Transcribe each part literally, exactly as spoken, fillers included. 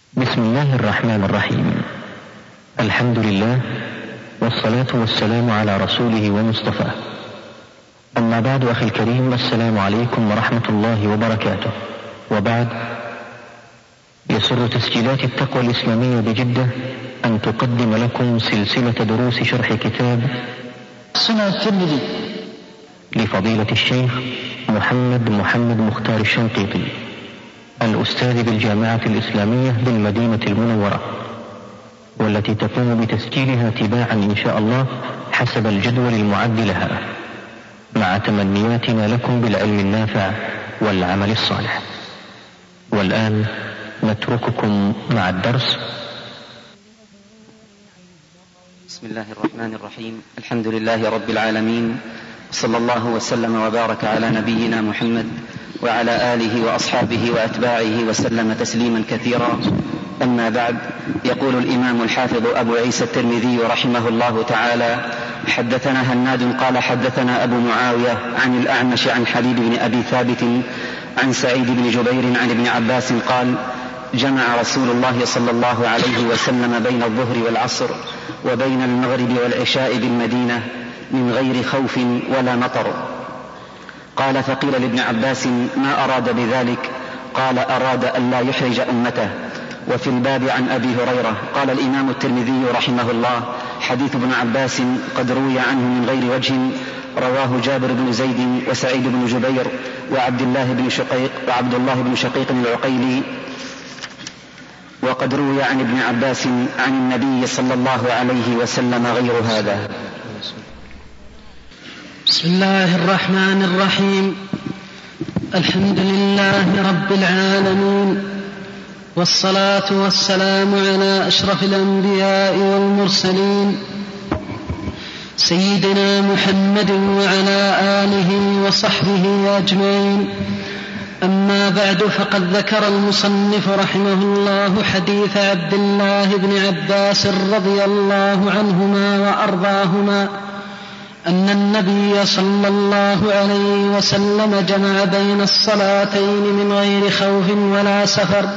بسم الله الرحمن الرحيم. الحمد لله والصلاة والسلام على رسوله ومصطفاه. أما بعد، أخي الكريم، السلام عليكم ورحمة الله وبركاته. وبعد، يسر تسجيلات التقوى الإسلامية بجدة أن تقدم لكم سلسلة دروس شرح كتاب سنن الترمذي لفضيلة الشيخ محمد محمد مختار الشنقيطي، الأستاذ بالجامعة الإسلامية بالمدينة المنورة، والتي تقوم بتسجيلها تباعا إن شاء الله حسب الجدول المعد لها، مع تمنياتنا لكم بالعلم النافع والعمل الصالح. والآن نترككم مع الدرس. بسم الله الرحمن الرحيم. الحمد لله رب العالمين، صلى الله وسلم وبارك على نبينا محمد وعلى آله وأصحابه وأتباعه وسلم تسليما كثيرا. أما بعد، يقول الإمام الحافظ أبو عيسى الترمذي رحمه الله تعالى: حدثنا هناد قال حدثنا أبو معاوية عن الأعمش عن حبيب بن أبي ثابت عن سعيد بن جبير عن ابن عباس قال: جمع رسول الله صلى الله عليه وسلم بين الظهر والعصر وبين المغرب والعشاء بالمدينة من غير خوف ولا مطر. قال: فقيل لابن عباس: ما أراد بذلك؟ قال: أراد أن لا يحرج أمته. وفي الباب عن أبي هريرة. قال الإمام الترمذي رحمه الله: حديث ابن عباس قد روي عنه من غير وجه، رواه جابر بن زيد وسعيد بن جبير وعبد الله بن شقيق وعبد الله بن شقيق العقيلي، وقد روي عن ابن عباس عن النبي صلى الله عليه وسلم غير هذا. بسم الله الرحمن الرحيم. الحمد لله رب العالمين، والصلاة والسلام على أشرف الأنبياء والمرسلين، سيدنا محمد وعلى آله وصحبه أجمعين. أما بعد، فقد ذكر المصنف رحمه الله حديث عبد الله بن عباس رضي الله عنهما وأرضاهما أن النبي صلى الله عليه وسلم جمع بين الصلاتين من غير خوف ولا سفر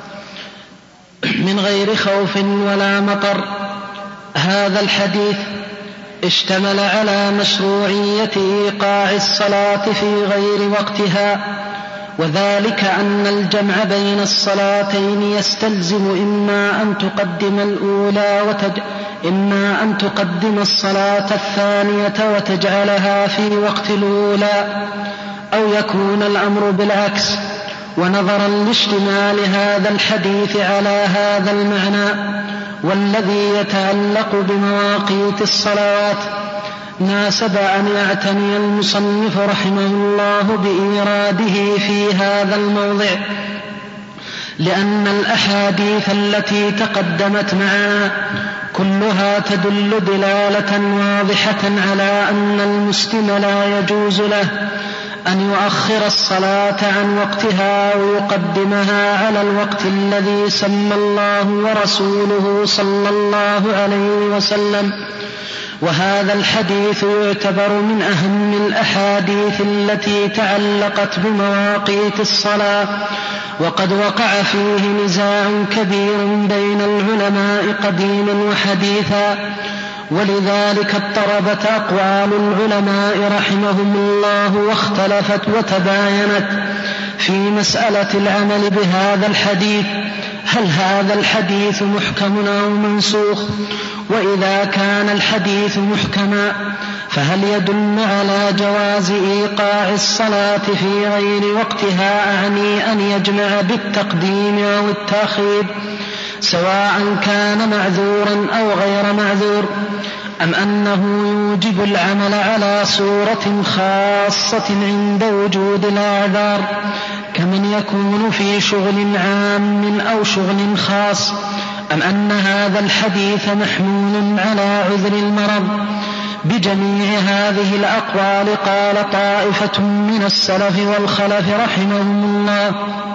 من غير خوف ولا مطر. هذا الحديث اشتمل على مشروعية إيقاع الصلاة في غير وقتها، وذلك أن الجمع بين الصلاتين يستلزم إما أن تقدم الأولى وتج... إما أن تقدم الصلاة الثانية وتجعلها في وقت الأولى، أو يكون الأمر بالعكس. ونظرا لاشتمال هذا الحديث على هذا المعنى والذي يتعلق بمواقيت الصلوات، ناسب أن يعتني المصنف رحمه الله بإيراده في هذا الموضع، لأن الأحاديث التي تقدمت معنا كلها تدل دلالة واضحة على أن المسلم لا يجوز له أن يؤخر الصلاة عن وقتها ويقدمها على الوقت الذي سمى الله ورسوله صلى الله عليه وسلم. وهذا الحديث يعتبر من أهم الأحاديث التي تعلقت بمواقيت الصلاة، وقد وقع فيه نزاع كبير بين العلماء قديما وحديثا، ولذلك اضطربت أقوال العلماء رحمهم الله واختلفت وتباينت في مسألة العمل بهذا الحديث. هل هذا الحديث محكم أو منسوخ؟ وإذا كان الحديث محكما فهل يدل على جواز إيقاع الصلاة في غير وقتها، أعني أن يجمع بالتقديم أو التأخير سواء كان معذورا أو غير معذور، أم أنه يوجب العمل على صورة خاصة عند وجود الأعذار كمن يكون في شغل عام أو شغل خاص، أم أن هذا الحديث محمول على عذر المرض؟ بجميع هذه الأقوال قال طائفة من السلف والخلف رحمهم الله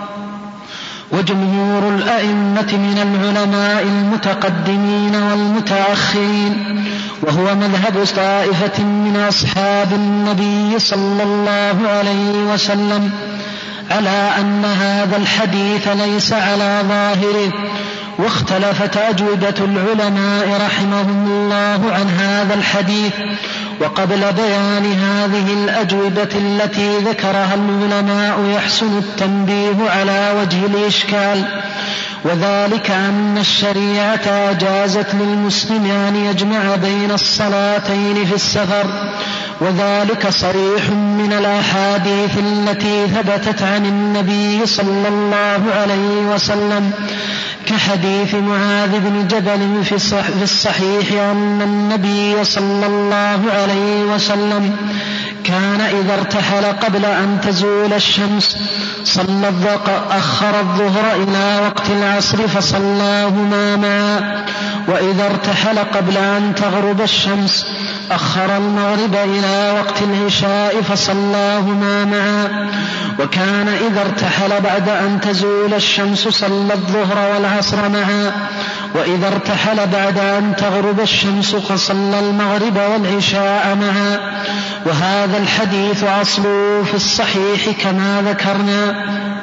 وجمهور الأئمة من العلماء المتقدمين والمتأخرين، وهو مذهب طائفة من أصحاب النبي صلى الله عليه وسلم، على أن هذا الحديث ليس على ظاهره. واختلفت أجوبة العلماء رحمهم الله عن هذا الحديث. وقبل بيان هذه الأجوبة التي ذكرها العلماء يحسن التنبيه على وجه الإشكال، وذلك أن الشريعة أجازت للمسلم أن يجمع بين الصلاتين في السفر، وذلك صريح من الأحاديث التي ثبتت عن النبي صلى الله عليه وسلم، كحديث معاذ بن جبل في الصحيح أن النبي صلى الله عليه وسلم كان إذا ارتحل قبل أن تزول الشمس صلى أخر الظهر إلى وقت العصر فصلاهما معا، وإذا ارتحل قبل أن تغرب الشمس أخر المغرب إلى وقت العشاء فصلاهما معا، وكان إذا ارتحل بعد أن تزول الشمس صلى الظهر والعصر معا، وإذا ارتحل بعد أن تغرب الشمس فصلى المغرب والعشاء معا. وهذا الحديث أصله في الصحيح كما ذكرنا.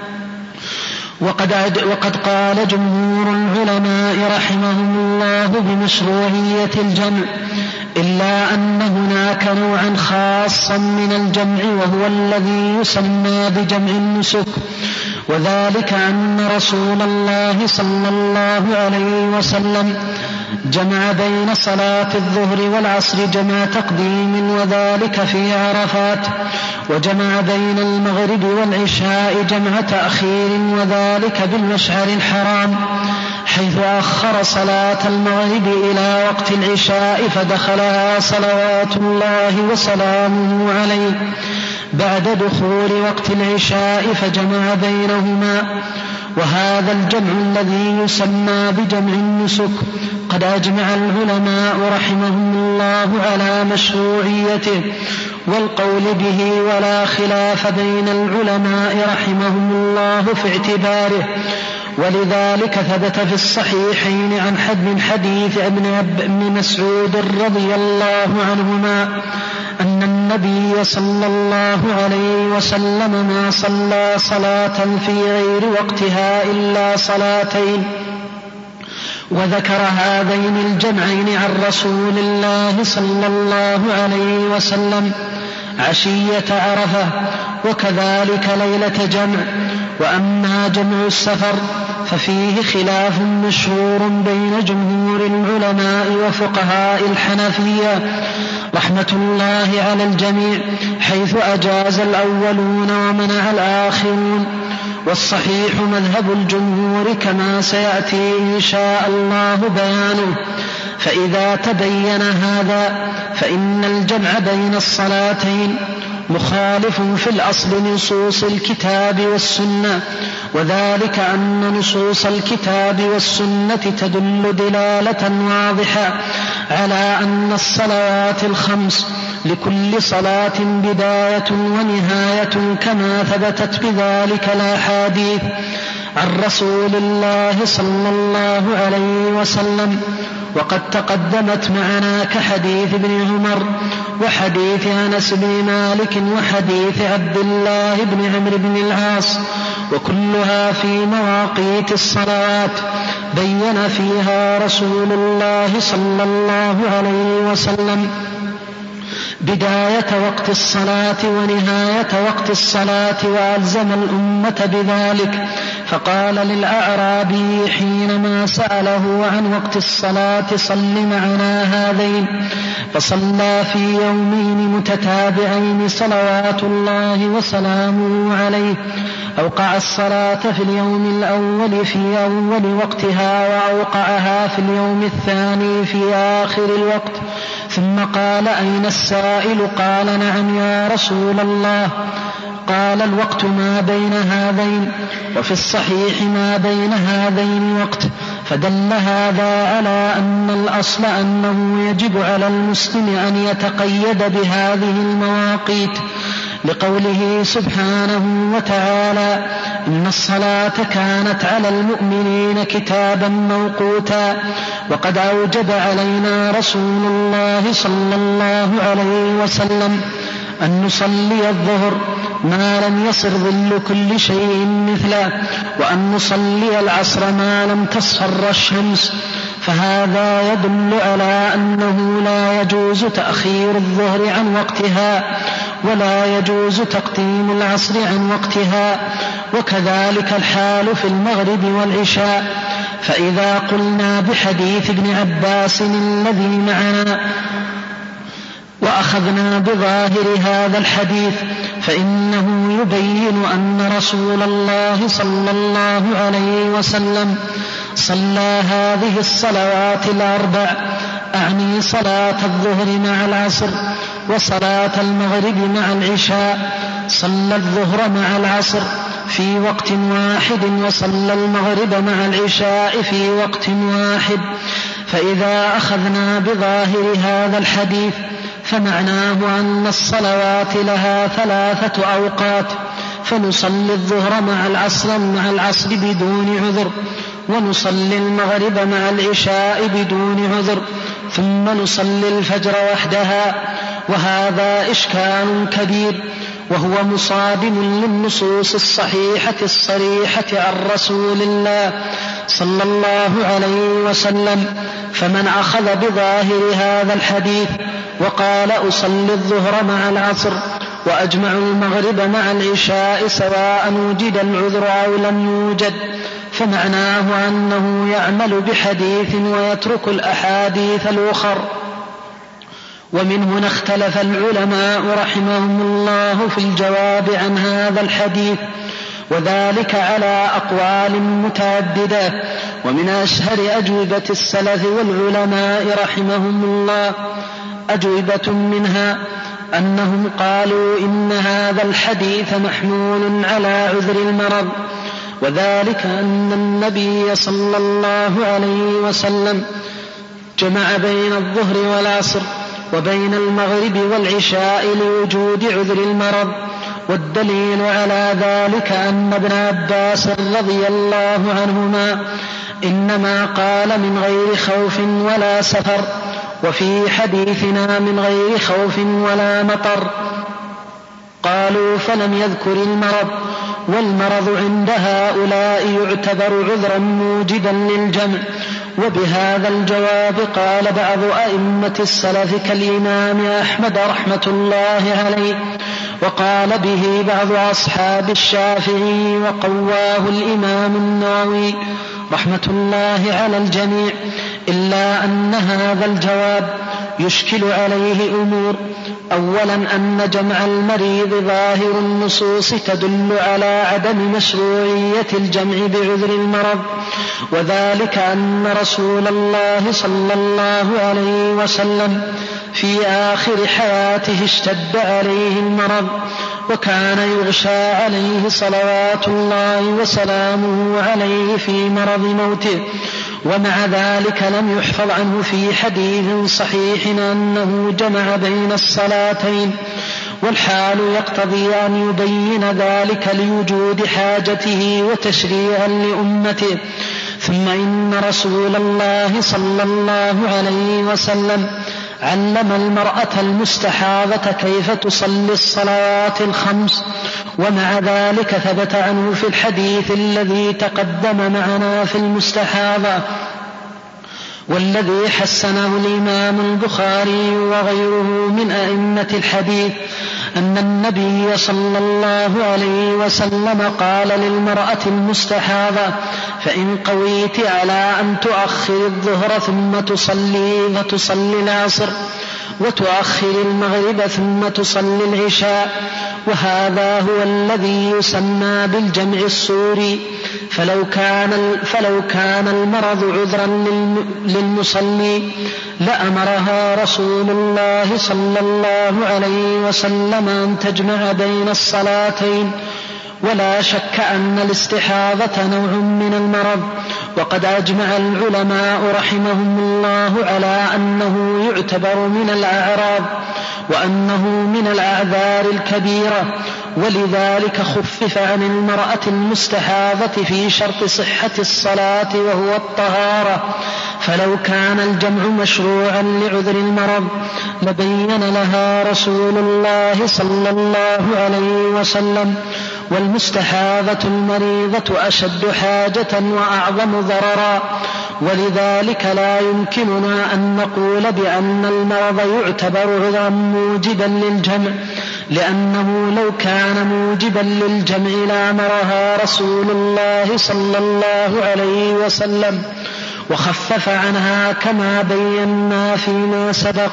وقد, وقد قال جمهور العلماء رحمهم الله بمشروعية الجمع، إلا أن هناك نوعا خاصا من الجمع وهو الذي يسمى بجمع النسك، وذلك أن رسول الله صلى الله عليه وسلم جمع بين صلاة الظهر والعصر جمع تقديم وذلك في عرفات، وجمع بين المغرب والعشاء جمع تأخير وذلك بالمشعر الحرام، حيث أخر صلاة المغرب إلى وقت العشاء فدخلها صلوات الله وسلامه عليه بعد دخول وقت العشاء فجمع بينهما. وهذا الجمع الذي يسمى بجمع النسك قد أجمع العلماء رحمهم الله على مشروعيته والقول به، ولا خلاف بين العلماء رحمهم الله في اعتباره. ولذلك ثبت في الصحيحين عن حد من حديث ابن مسعود رضي الله عنهما أن النبي صلى الله عليه وسلم ما صلى صلاة في غير وقتها إلا صلاتين، وذكر هذين الجمعين عن رسول الله صلى الله عليه وسلم عشية عرفة، وكذلك ليلة جمع. وأما جمع السفر ففيه خلاف مشهور بين جمهور العلماء وفقهاء الحنفية رحمة الله على الجميع، حيث أجاز الأولون ومنع الآخرون. والصحيح مذهب الجمهور كما سيأتي إن شاء الله بيانه. فإذا تبين هذا فإن الجمع بين الصلاتين مخالف في الأصل نصوص الكتاب والسنة، وذلك أن نصوص الكتاب والسنة تدل دلالة واضحة على أن الصلوات الخمس لكل صلاة بداية ونهاية كما ثبتت بذلك الأحاديث عن رسول الله صلى الله عليه وسلم، وقد تقدمت معنا كحديث ابن عمر وحديث أنس بن مالك وحديث عبد الله بن عمرو بن العاص، وكلها في مواقيت الصلاة بين فيها رسول الله صلى الله عليه وسلم بداية وقت الصلاة ونهاية وقت الصلاة، وألزم الأمة بذلك. فقال للأعرابي حينما سأله عن وقت الصلاة صل معنا هذين، فصلى في يومين متتابعين صلوات الله وسلامه عليه، أوقع الصلاة في اليوم الأول في أول وقتها وأوقعها في اليوم الثاني في آخر الوقت، ثم قال أين السائل؟ قال نعم يا رسول الله. قال الوقت ما بين هذين، وفي الصحيح ما بين هذين وقت. فدل هذا على أن الأصل أنه يجب على المسلم أن يتقيد بهذه المواقيت، لقوله سبحانه وتعالى إن الصلاة كانت على المؤمنين كتابا موقوتا. وقد أوجب علينا رسول الله صلى الله عليه وسلم أن نصلي الظهر ما لم يصر ظل كل شيء مثله، وأن نصلي العصر ما لم تصفر الشمس، فهذا يدل على أنه لا يجوز تأخير الظهر عن وقتها ولا يجوز تقديم العصر عن وقتها، وكذلك الحال في المغرب والعشاء. فإذا قلنا بحديث ابن عباس الذي معنا وأخذنا بظاهر هذا الحديث فإنه يبين أن رسول الله صلى الله عليه وسلم صلى هذه الصلوات الأربع، أعني صلاة الظهر مع العصر وصلاة المغرب مع العشاء، صلى الظهر مع العصر في وقت واحد وصلى المغرب مع العشاء في وقت واحد. فإذا أخذنا بظاهر هذا الحديث فمعناه أن الصلوات لها ثلاثة أوقات، فنصلي الظهر مع العصر مع العصر بدون عذر، ونصلي المغرب مع العشاء بدون عذر، ثم نصلي الفجر وحدها. وهذا إشكال كبير، وهو مصادم للنصوص الصحيحة الصريحة عن رسول الله صلى الله عليه وسلم. فمن أخذ بظاهر هذا الحديث وقال أصلي الظهر مع العصر وأجمع المغرب مع العشاء سواء وجد العذر أو لم يوجد، فمعناه أنه يعمل بحديث ويترك الأحاديث الأخر. ومن هنا اختلف العلماء رحمهم الله في الجواب عن هذا الحديث، وذلك على أقوال متعددة. ومن أشهر أجوبة السلف والعلماء رحمهم الله أجوبة منها أنهم قالوا إن هذا الحديث محمول على عذر المرض، وذلك أن النبي صلى الله عليه وسلم جمع بين الظهر والعصر وبين المغرب والعشاء لوجود عذر المرض. والدليل على ذلك أن ابن عباس رضي الله عنهما إنما قال من غير خوف ولا سفر، وفي حديثنا من غير خوف ولا مطر. قالوا فلم يذكر المرض، والمرض عند هؤلاء يعتبر عذرا موجدا للجمع. وبهذا الجواب قال بعض أئمة السلف كالإمام أحمد رحمة الله عليه، وقال به بعض أصحاب الشافعي، وقواه الإمام النووي رحمة الله على الجميع، إلا أن هذا الجواب يشكل عليه أمور. أولا أن جمع المريض ظاهر النصوص تدل على عدم مشروعية الجمع بعذر المرض، وذلك أن رسول الله صلى الله عليه وسلم في آخر حياته اشتد عليه المرض، وكان يغشى عليه صلوات الله وسلامه عليه في مرض موته، ومع ذلك لم يحفظ عنه في حديث صحيح أنه جمع بين الصلاتين، والحال يقتضي أن يبين ذلك لوجود حاجته وتشريعا لأمته. ثم إن رسول الله صلى الله عليه وسلم علم المرأة المستحاضة كيف تصلي الصلوات الخمس، ومع ذلك ثبت عنه في الحديث الذي تقدم معنا في المستحاضة، والذي حسنه الإمام البخاري وغيره من أئمة الحديث، أن النبي صلى الله عليه وسلم قال للمرأة المستحاضة: فإن قويت على أن تؤخر الظهر ثم تصلي فتصلي العصر، وتؤخر المغرب ثم تصلي العشاء. وهذا هو الذي يسمى بالجمع السوري. فلو كان, فلو كان المرض عذرا للمصلي لأمرها رسول الله صلى الله عليه وسلم أن تجمع بين الصلاتين. ولا شك أن الاستحاضة نوع من المرض، وقد أجمع العلماء رحمهم الله على أنه يعتبر من الأعراض، وأنه من الأعذار الكبيرة، ولذلك خفف عن المرأة المستحاضة في شرط صحة الصلاة وهو الطهارة، فلو كان الجمع مشروعا لعذر المرض لبين لها رسول الله صلى الله عليه وسلم. والمستحاضة المريضة أشد حاجة وأعظم ضررا، ولذلك لا يمكننا أن نقول بأن المرض يعتبر عذرا موجبا للجمع، لأنه لو كان موجبا للجمع لأمرها رسول الله صلى الله عليه وسلم وخفف عنها كما بينا فيما سبق.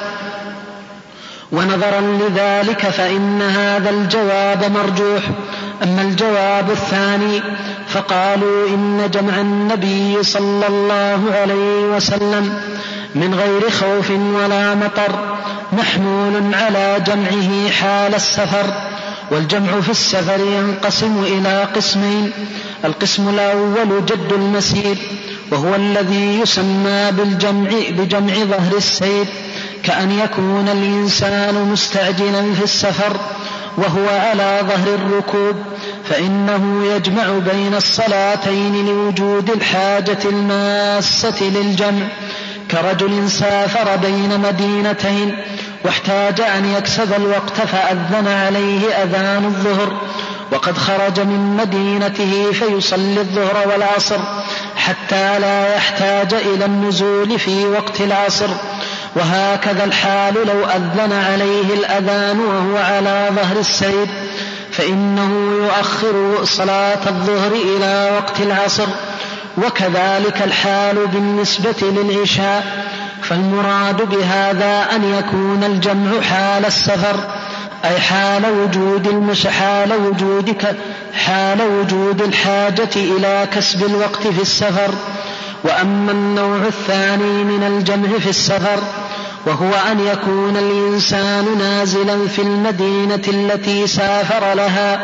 ونظرا لذلك فإن هذا الجواب مرجوح. أما الجواب الثاني فقالوا إن جمع النبي صلى الله عليه وسلم من غير خوف ولا مطر محمول على جمعه حال السفر. والجمع في السفر ينقسم إلى قسمين: القسم الأول جد المسير، وهو الذي يسمى بالجمع بجمع ظهر السير، كأن يكون الإنسان مستعجلا في السفر وهو على ظهر الركوب، فإنه يجمع بين الصلاتين لوجود الحاجة الماسة للجمع، كرجل سافر بين مدينتين واحتاج أن يكسب الوقت فأذن عليه أذان الظهر، وقد خرج من مدينته فيصلي الظهر والعصر حتى لا يحتاج إلى النزول في وقت العصر. وهكذا الحال لو أذن عليه الأذان وهو على ظهر السير، فإنه يؤخر صلاة الظهر إلى وقت العصر. وكذلك الحال بالنسبة للعشاء. فالمراد بهذا أن يكون الجمع حال السفر، أي حال وجود المش حال وجودك حال وجود الحاجة إلى كسب الوقت في السفر. وأما النوع الثاني من الجمع في السفر وهو أن يكون الإنسان نازلا في المدينة التي سافر لها،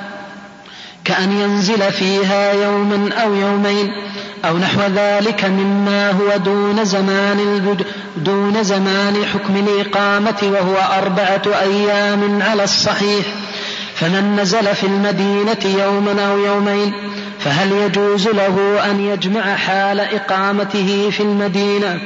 كأن ينزل فيها يوما أو يومين أو نحو ذلك مما هو دون زمان, دون زمان حكم الإقامة، وهو أربعة أيام على الصحيح. فمن نزل في المدينة يوما أو يومين فهل يجوز له أن يجمع حال إقامته في المدينة؟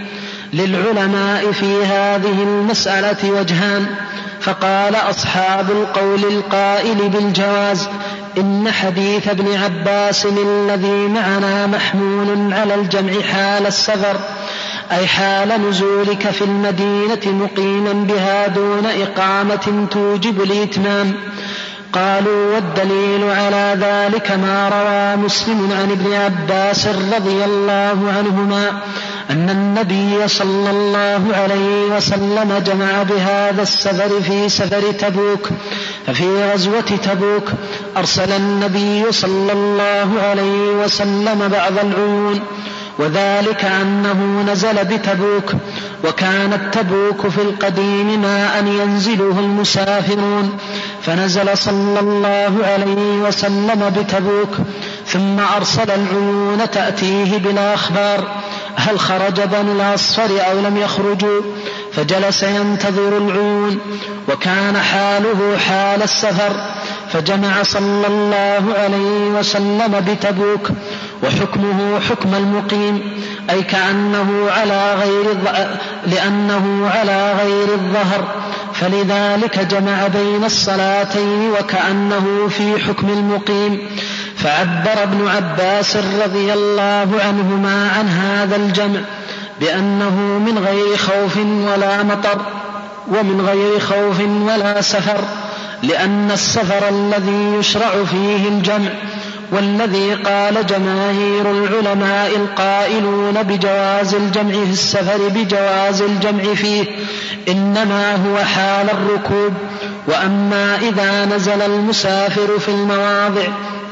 للعلماء في هذه المسألة وجهان. فقال أصحاب القول القائل بالجواز إن حديث ابن عباس الذي معنا محمول على الجمع حال السفر، أي حال نزولك في المدينة مقيما بها دون إقامة توجب الإتمام. قالوا والدليل على ذلك ما روى مسلم عن ابن عباس رضي الله عنهما أن النبي صلى الله عليه وسلم جمع بهذا السفر في سفر تبوك. ففي غزوة تبوك أرسل النبي صلى الله عليه وسلم بعض العيون، وذلك أنه نزل بتبوك، وكانت تبوك في القديم ماء ينزله المسافرون، فنزل صلى الله عليه وسلم بتبوك ثم أرسل العيون تأتيه بالأخبار هل خرج بنو الأصفر أو لم يخرجوا، فجلس ينتظر العيون، وكان حاله حال السفر، فجمع صلى الله عليه وسلم بتبوك، وحكمه حكم المقيم، أي كأنه على غير لأنه على غير الظهر، فلذلك جمع بين الصلاتين وكأنه في حكم المقيم. فعبر ابن عباس رضي الله عنهما عن هذا الجمع بأنه من غير خوف ولا مطر ومن غير خوف ولا سفر، لأن السفر الذي يشرع فيه الجمع، والذي قال جماهير العلماء القائلون بجواز الجمع في السفر بجواز الجمع فيه، إنما هو حال الركوب. وأما إذا نزل المسافر في المواضع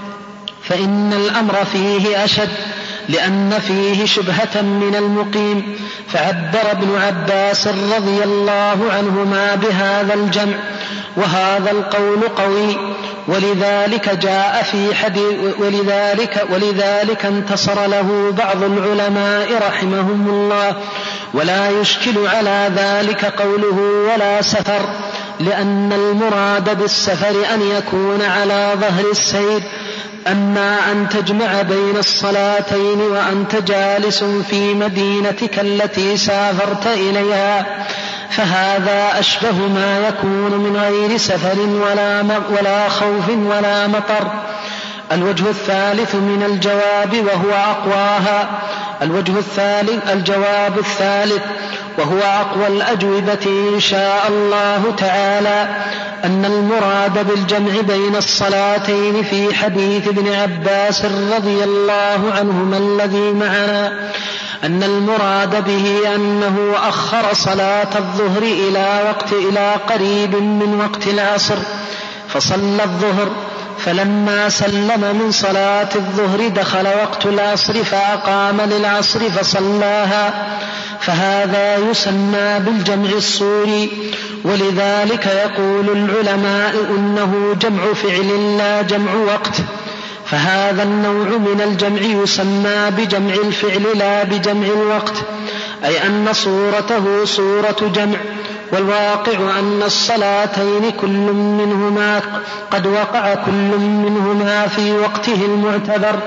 فإن الأمر فيه أشد، لأن فيه شبهة من المقيم. فعبر ابن عباس رضي الله عنهما بهذا الجمع، وهذا القول قوي، ولذلك جاء في حديث ولذلك ولذلك انتصر له بعض العلماء رحمهم الله. ولا يشكل على ذلك قوله ولا سفر، لأن المراد بالسفر أن يكون على ظهر السير، أما أن تجمع بين الصلاتين وأنت جالس في مدينتك التي سافرت إليها فهذا أشبه ما يكون من غير سفر ولا, ولا خوف ولا مطر. الوجه الثالث من الجواب وهو أقواها الوجه الثالث الجواب الثالث وهو أقوى الأجوبة إن شاء الله تعالى أن المراد بالجمع بين الصلاتين في حديث ابن عباس رضي الله عنهما الذي معنا أن المراد به أنه أخر صلاة الظهر إلى وقت إلى قريب من وقت العصر فصلى الظهر، فلما سلم من صلاة الظهر دخل وقت العصر فأقام للعصر فصلاها، فهذا يسمى بالجمع الصوري. ولذلك يقول العلماء إنه جمع فعل لا جمع وقت، فهذا النوع من الجمع يسمى بجمع الفعل لا بجمع الوقت، أي أن صورته صورة جمع، والواقع أن الصلاتين كل منهما قد وقع كل منهما في وقته المعتبر.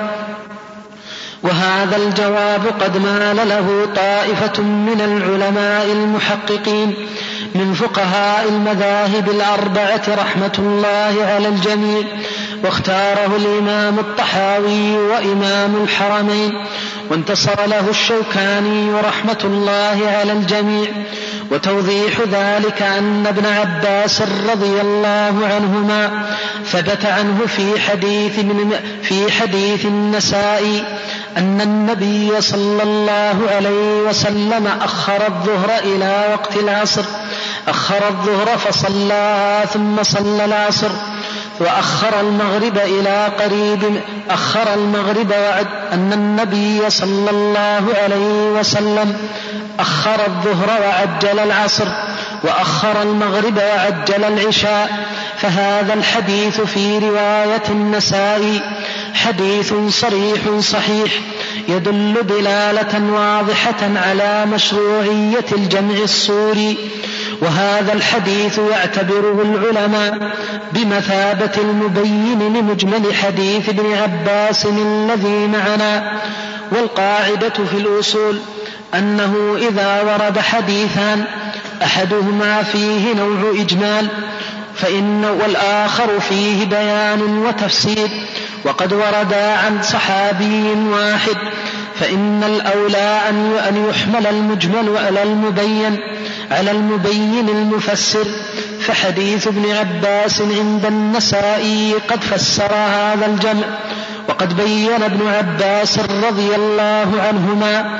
وهذا الجواب قد مال له طائفة من العلماء المحققين من فقهاء المذاهب الأربعة رحمة الله على الجميع، واختاره الإمام الطحاوي وإمام الحرمين، وانتصر له الشوكاني رحمة الله على الجميع. وتوضيح ذلك أن ابن عباس رضي الله عنهما ثبت عنه في حديث في حديث النسائي أن النبي صلى الله عليه وسلم أخر الظهر إلى وقت العصر، أخر الظهر فصلاها ثم صلى العصر، وأخر المغرب إلى قريب أخر المغرب وعد أن النبي صلى الله عليه وسلم أخر الظهر وعجل العصر، وأخر المغرب وعجل العشاء. فهذا الحديث في رواية النسائي حديث صريح صحيح يدل دلالة واضحة على مشروعية الجمع الصوري، وهذا الحديث يعتبره العلماء بمثابة المبين لمجمل حديث ابن عباس الذي معنا. والقاعدة في الأصول أنه إذا ورد حديثان أحدهما فيه نوع إجمال فإن والآخر فيه بيان وتفسير وقد وردا عن صحابي واحد فإن الأولى أن يحمل المجمل على المبين على المبين المفسر. فحديث ابن عباس عند النسائي قد فسر هذا الجمع، وقد بين ابن عباس رضي الله عنهما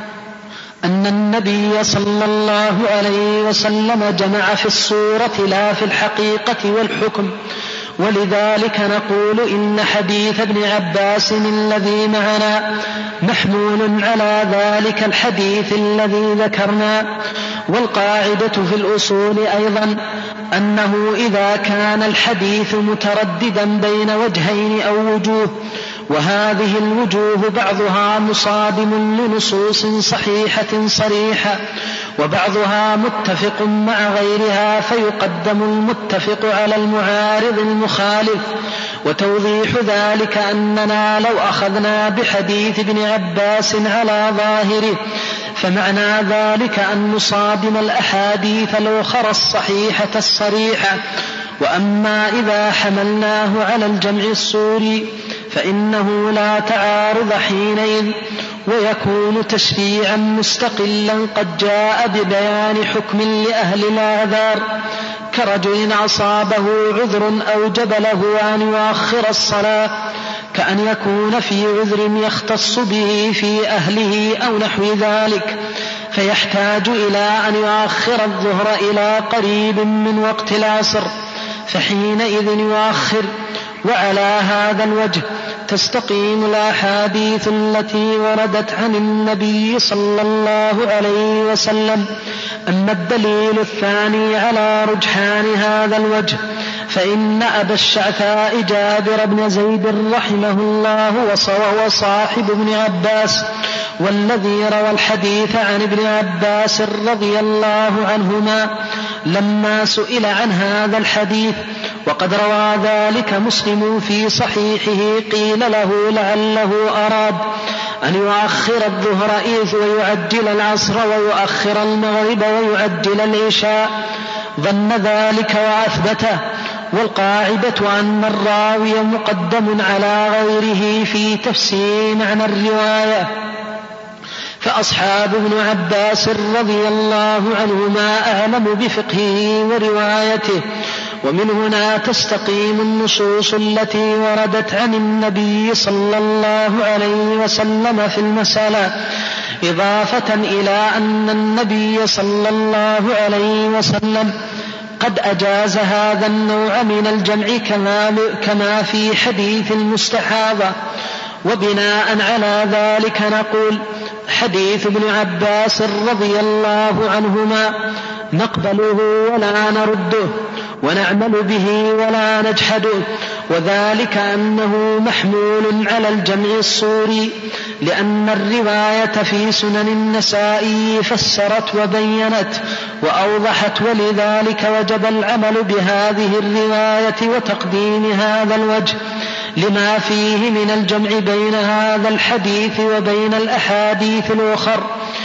أن النبي صلى الله عليه وسلم جمع في الصورة لا في الحقيقة والحكم. ولذلك نقول إن حديث ابن عباس الذي معنا محمول على ذلك الحديث الذي ذكرنا. والقاعدة في الأصول أيضا أنه إذا كان الحديث مترددا بين وجهين أو وجوه، وهذه الوجوه بعضها مصادم لنصوص صحيحة صريحة وبعضها متفق مع غيرها، فيقدم المتفق على المعارض المخالف. وتوضيح ذلك أننا لو أخذنا بحديث ابن عباس على ظاهره فمعنى ذلك أن نصادم الأحاديث الأخرى الصحيحة الصريحة. وأما إذا حملناه على الجمع الصوري فإنه لا تعارض حينئذ، ويكون تشريعا مستقلا قد جاء ببيان حكم لأهل الأعذار، كرجل أصابه عذر أوجب له أن يؤخر الصلاة، كأن يكون في عذر يختص به في أهله أو نحو ذلك، فيحتاج إلى أن يؤخر الظهر إلى قريب من وقت العصر، فحينئذ يؤخر. وعلى هذا الوجه تستقيم الأحاديث التي وردت عن النبي صلى الله عليه وسلم. أما الدليل الثاني على رجحان هذا الوجه فإن أبا الشعثاء جابر بن زيد رحمه الله وهو صاحب ابن عباس والذي روى الحديث عن ابن عباس رضي الله عنهما لما سئل عن هذا الحديث وقد روى ذلك مسلم في صحيحه. قيل له لعله أراد أن يؤخر الظهر إذ ويعجل العصر ويؤخر المغرب ويعجل العشاء، ظن ذلك وأثبته. والقاعدة أن الراوي مقدم على غيره في تفسير معنى الرواية، فأصحاب ابن عباس رضي الله عنهما أعلم بفقهه وروايته، ومن هنا تستقيم النصوص التي وردت عن النبي صلى الله عليه وسلم في المسألة، إضافة إلى أن النبي صلى الله عليه وسلم قد أجاز هذا النوع من الجمع كما في حديث المستحاضة. وبناء على ذلك نقول حديث ابن عباس رضي الله عنهما نقبله ولا نرده، ونعمل به ولا نجحده، وذلك أنه محمول على الجمع الصوري، لأن الرواية في سنن النسائي فسرت وبينت وأوضحت، ولذلك وجب العمل بهذه الرواية وتقديم هذا الوجه لما فيه من الجمع بين هذا الحديث وبين الأحاديث الأخر.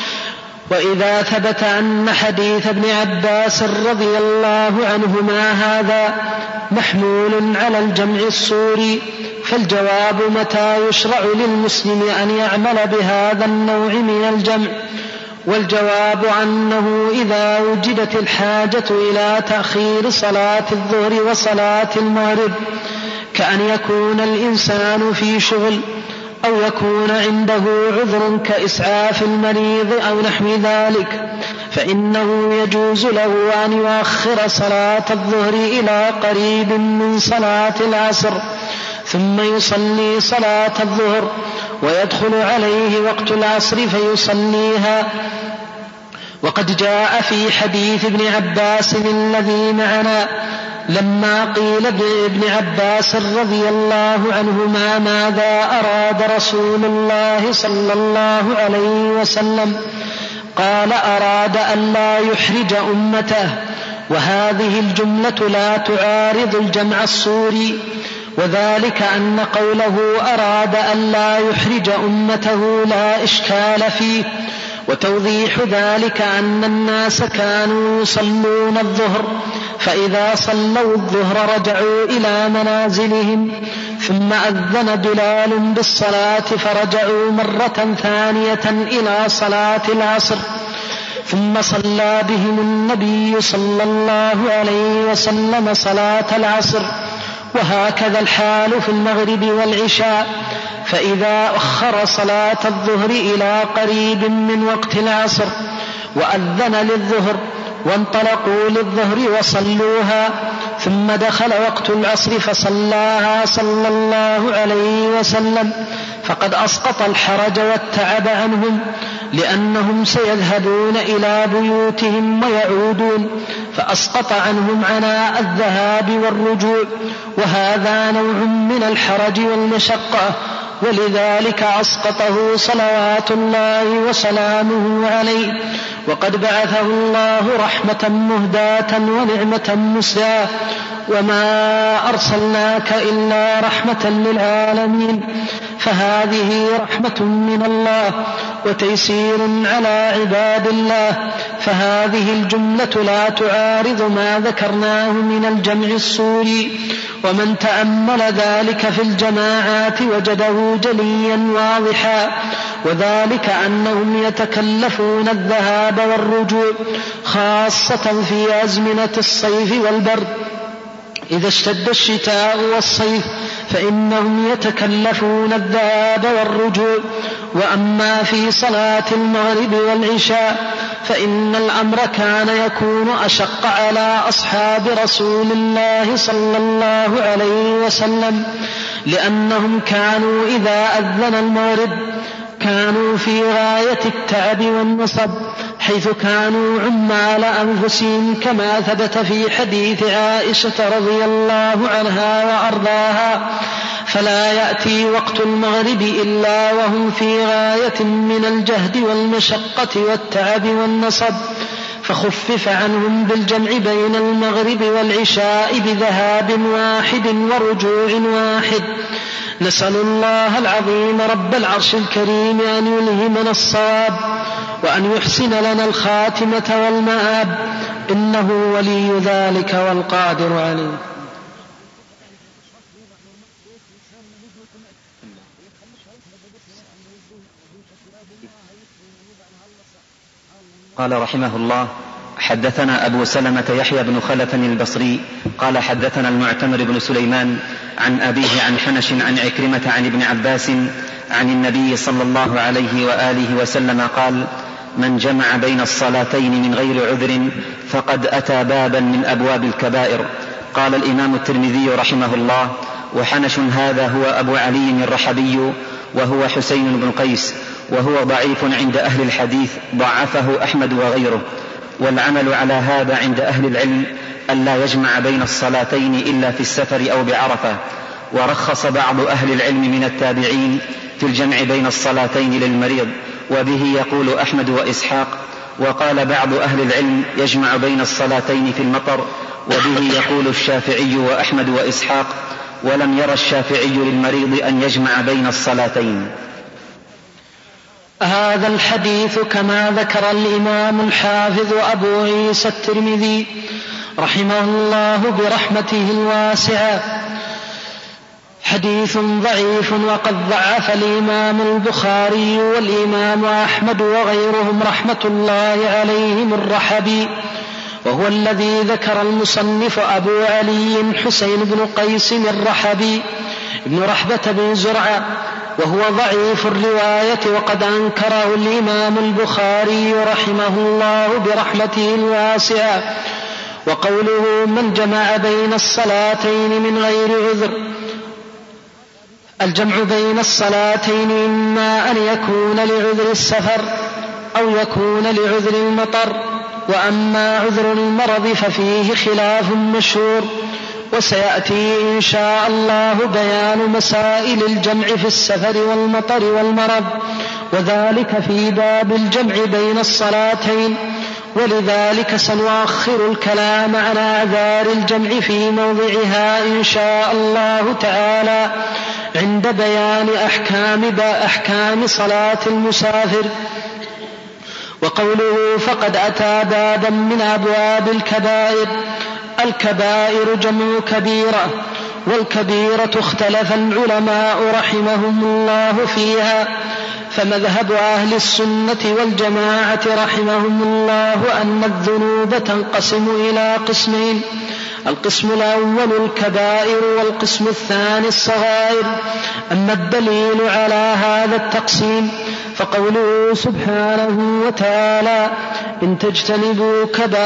وإذا ثبت أن حديث ابن عباس رضي الله عنهما هذا محمول على الجمع الصوري، فالجواب متى يشرع للمسلم أن يعمل بهذا النوع من الجمع؟ والجواب أنه إذا وجدت الحاجة إلى تأخير صلاة الظهر وصلاة المغرب، كأن يكون الإنسان في شغل أو يكون عنده عذر كإسعاف المريض أو نحو ذلك، فإنه يجوز له أن يؤخر صلاة الظهر إلى قريب من صلاة العصر ثم يصلي صلاة الظهر، ويدخل عليه وقت العصر فيصليها. وقد جاء في حديث ابن عباس الذي معنا لما قيل ابن عباس رضي الله عنهما ماذا أراد رسول الله صلى الله عليه وسلم، قال أراد أن لا يحرج أمته، وهذه الجملة لا تعارض الجمع الصوري، وذلك أن قوله أراد أن لا يحرج أمته لا إشكال فيه. وتوضيح ذلك أن الناس كانوا يصلون الظهر، فإذا صلوا الظهر رجعوا إلى منازلهم، ثم أذن بلال بالصلاة فرجعوا مرة ثانية إلى صلاة العصر، ثم صلى بهم النبي صلى الله عليه وسلم صلاة العصر. وهكذا الحال في المغرب والعشاء، فإذا أخر صلاة الظهر إلى قريب من وقت العصر وأذن للظهر وانطلقوا للظهر وصلوها، ثم دخل وقت العصر فصلاها صلى الله عليه وسلم، فقد أسقط الحرج والتعب عنهم، لأنهم سيذهبون إلى بيوتهم ويعودون، فأسقط عنهم عناء الذهاب والرجوع، وهذا نوع من الحرج والمشقة، ولذلك أسقطه صلوات الله وسلامه عليه. وقد بعثه الله رحمة مهداة ونعمة مسداة، وما أرسلناك إلا رحمة للعالمين، فهذه رحمة من الله وتيسير على عباد الله، فهذه الجملة لا تعارض ما ذكرناه من الجمع الصوري. ومن تأمل ذلك في الجماعات وجده جليا واضحا، وذلك أنهم يتكلفون الذهاب والرجوع خاصة في أزمنة الصيف والبرد. إذا اشتد الشتاء والصيف فإنهم يتكلفون الذهاب والرجوع. وأما في صلاة المغرب والعشاء فإن الأمر كان يكون أشق على أصحاب رسول الله صلى الله عليه وسلم، لأنهم كانوا إذا أذن المغرب كانوا في غاية التعب والنصب، حيث كانوا عمال أنفسهم، كما ثبت في حديث عائشة رضي الله عنها وأرضاها: فلا يأتي وقت المغرب إلا وهم في غاية من الجهد والمشقة والتعب والنصب، فخفف عنهم بالجمع بين المغرب والعشاء بذهاب واحد ورجوع واحد. نسأل الله العظيم رب العرش الكريم أن يلهمنا الصواب وأن يحسن لنا الخاتمة والمآب، إنه ولي ذلك والقادر عليه. قال رحمه الله: حدثنا أبو سلمة يحيى بن خلف البصري قال حدثنا المعتمر بن سليمان عن أبيه عن حنش عن عكرمة عن ابن عباس عن النبي صلى الله عليه وآله وسلم قال: من جمع بين الصلاتين من غير عذر فقد أتى بابا من أبواب الكبائر. قال الإمام الترمذي رحمه الله: وحنش هذا هو أبو علي الرحبي وهو حسين بن قيس، وهو ضعيف عند أهل الحديث، ضعفه أحمد وغيره. والعمل على هذا عند أهل العلم ألا يجمع بين الصلاتين إلا في السفر أو بعرفة. ورخص بعض أهل العلم من التابعين في الجمع بين الصلاتين للمريض، وبه يقول أحمد وإسحاق. وقال بعض أهل العلم يجمع بين الصلاتين في المطر، وبه يقول الشافعي وأحمد وإسحاق. ولم ير الشافعي للمريض أن يجمع بين الصلاتين. هذا الحديث كما ذكر الإمام الحافظ أبو عيسى الترمذي رحمه الله برحمته الواسعة حديث ضعيف، وقد ضعف الإمام البخاري والإمام أحمد وغيرهم رحمة الله عليهم الرحبي، وهو الذي ذكر المصنف أبو علي حسين بن قيس الرحبي ابن رحبة بن زرعة، وهو ضعيف الرواية، وقد أنكره الإمام البخاري رحمه الله برحمته الواسعة. وقوله من جمع بين الصلاتين من غير عذر، الجمع بين الصلاتين إما أن يكون لعذر السفر أو يكون لعذر المطر، وأما عذر المرض ففيه خلاف مشهور، وسيأتي إن شاء الله بيان مسائل الجمع في السفر والمطر والمرض، وذلك في باب الجمع بين الصلاتين. ولذلك سنؤخر الكلام عن أعذار الجمع في موضعها إن شاء الله تعالى عند بيان أحكام أحكام صلاة المسافر. وقوله فقد أتى بابا من أبواب الكبائر، الكبائر جمع كبيرة، والكبيرة اختلف العلماء رحمهم الله فيها، فمذهب أهل السنة والجماعة رحمهم الله أن الذنوب تنقسم إلى قسمين: القسم الأول الكبائر، والقسم الثاني الصغائر. أما الدليل على هذا التقسيم فقوله سبحانه وتعالى: إن تجتنبوا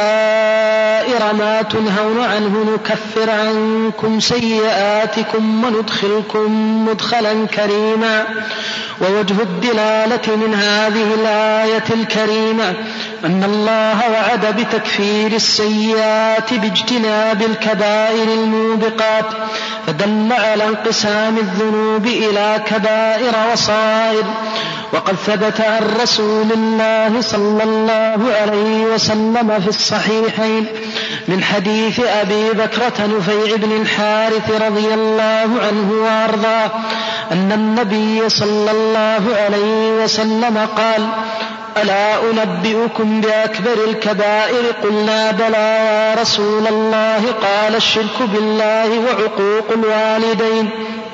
كبائر ما تنهون عنه نكفر عنكم سيئاتكم وندخلكم مدخلا كريما. ووجه الدلالة من هذه الآية الكريمة أن الله وعد بتكفير السيئات باجتناب الكبائر الموبقات، فدل على انقسام الذنوب إلى كبائر وصغائر. وقد ثبت عن رسول الله صلى الله عليه وسلم في الصحيحين من حديث أبي بكرة نفيع بن الحارث رضي الله عنه وأرضاه أن النبي صلى الله عليه وسلم قال: ألا أنبئكم بأكبر الكبائر؟ قلنا بلى يا رسول الله. قال: الشرك بالله وعقوق الوالدين.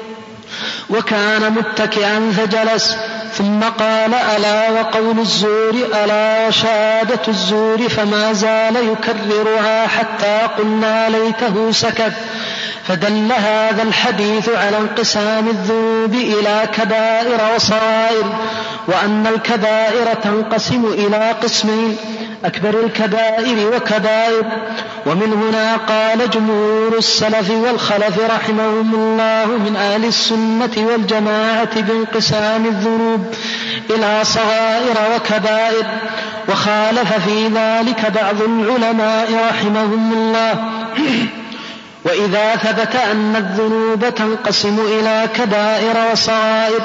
وكان متكئا فجلس، ثم قال: ألا وقول الزور، ألا وشهادة الزور، فما زال يكررها حتى قلنا ليته سكت. فدل هذا الحديث على انقسام الذنوب إلى كبائر وصغائر، وأن الكبائر تنقسم إلى قسمين: أكبر الكبائر وكبائر. ومن هنا قال جمهور السلف والخلف رحمهم الله من أهل السنة والجماعة بانقسام الذنوب إلى صغائر وكبائر، وخالف في ذلك بعض العلماء رحمهم الله. وإذا ثبت أن الذنوب تنقسم إلى كبائر وصغائر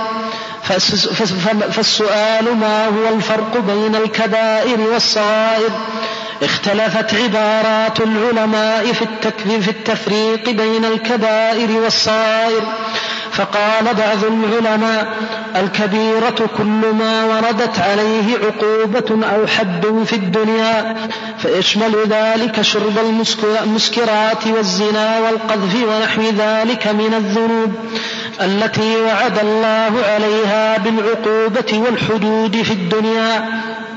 فالسؤال ما هو الفرق بين الكبائر والصغائر؟ اختلفت عبارات العلماء في التفريق بين الكبائر والصغائر، فقال بعض العلماء: الكبيرة كل ما وردت عليه عقوبة أو حد في الدنيا، فيشمل ذلك شرب المسكرات والزنا والقذف ونحو ذلك من الذنوب التي وعد الله عليها بالعقوبة والحدود في الدنيا.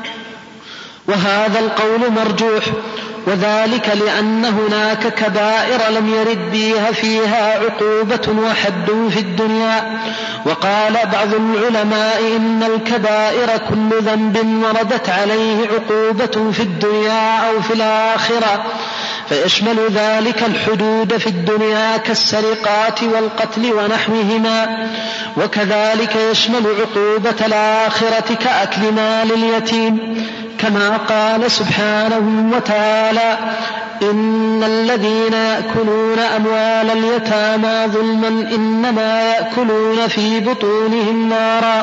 وهذا القول مرجوح، وذلك لأن هناك كبائر لم يرد بها فيها عقوبة وحد في الدنيا. وقال بعض العلماء إن الكبائر كل ذنب وردت عليه عقوبة في الدنيا أو في الآخرة، فيشمل ذلك الحدود في الدنيا كالسرقات والقتل ونحوهما، وكذلك يشمل عقوبة الآخرة كأكل مال اليتيم، كما قال سبحانه وتعالى: إن الذين يأكلون أموال اليتامى ظلما إنما يأكلون في بطونهم نارا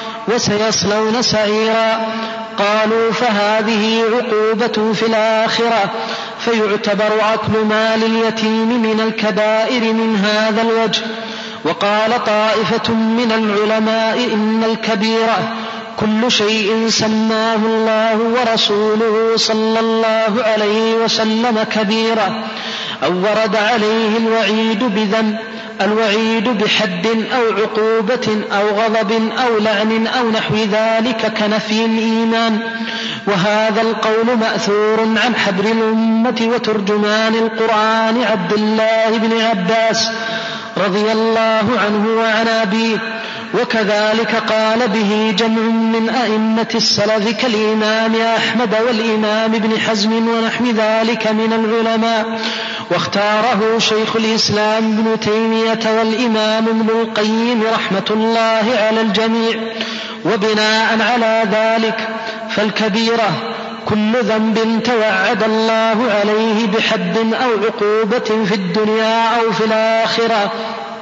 وسيصلون سعيرا. قالوا: فهذه عقوبة في الآخرة، فيعتبر أكل مال اليتيم من الكبائر من هذا الوجه. وقال طائفة من العلماء إن الكبيرة كل شيء سماه الله ورسوله صلى الله عليه وسلم كبيرة أو ورد عليه الوعيد بذنب، الوعيد بحد أو عقوبة أو غضب أو لعن أو نحو ذلك كنفي الإيمان. وهذا القول مأثور عن حبر الأمة وترجمان القرآن عبد الله بن عباس رضي الله عنه وعن أبيه، وكذلك قال به جمع من أئمة السلف كالإمام أحمد والإمام ابن حزم ونحو ذلك من العلماء، واختاره شيخ الإسلام ابن تيمية والإمام ابن القيم رحمة الله على الجميع. وبناء على ذلك فالكبيرة كل ذنب توعد الله عليه بحد أو عقوبة في الدنيا أو في الآخرة،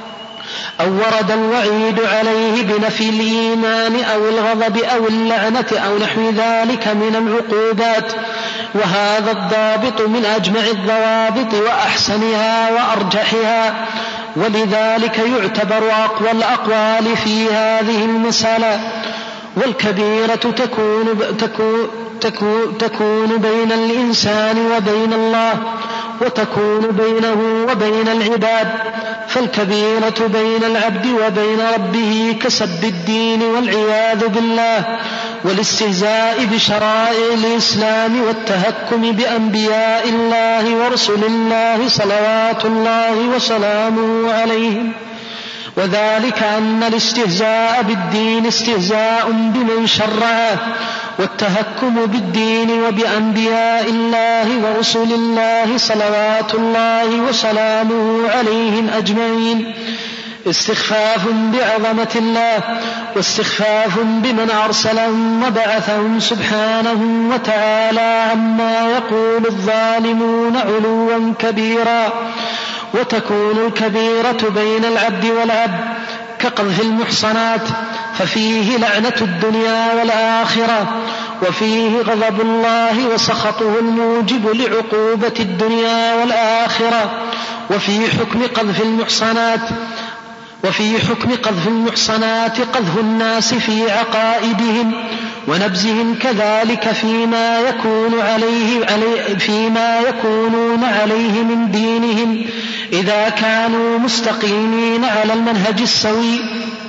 أو ورد الوعيد عليه بنفي الإيمان أو الغضب أو اللعنة أو نحو ذلك من العقوبات. وهذا الضابط من أجمع الضوابط وأحسنها وأرجحها، ولذلك يعتبر أقوى الأقوال في هذه المسألة. والكبيرة تكون, تكون, تكون, تكون بين الإنسان وبين الله، وتكون بينه وبين العباد، فالكبيرة بين العبد وبين ربه كسب الدين والعياذ بالله، والاستهزاء بشرائع الإسلام والتهكم بأنبياء الله ورسل الله صلوات الله وسلامه عليهم. وذلك أن الاستهزاء بالدين استهزاء بمن شرعه، والتهكم بالدين وبأنبياء الله ورسل الله صلوات الله وسلامه عليهم أجمعين استخفاف بعظمة الله، واستخفاف بمن أرسلهم وبعثهم سبحانه وتعالى عما يقول الظالمون علوا كبيرا. وتكون الكبيرة بين العبد والعبد كقذف المحصنات، ففيه لعنة الدنيا والآخرة، وفيه غضب الله وسخطه الموجب لعقوبة الدنيا والآخرة. وفي حكم قذف المحصنات وفي حكم قذف المحصنات قذف الناس في عقائدهم ونبزهم كذلك فيما يكون عليه علي فيما يكونون عليه من دينهم إذا كانوا مستقيمين على المنهج السوي،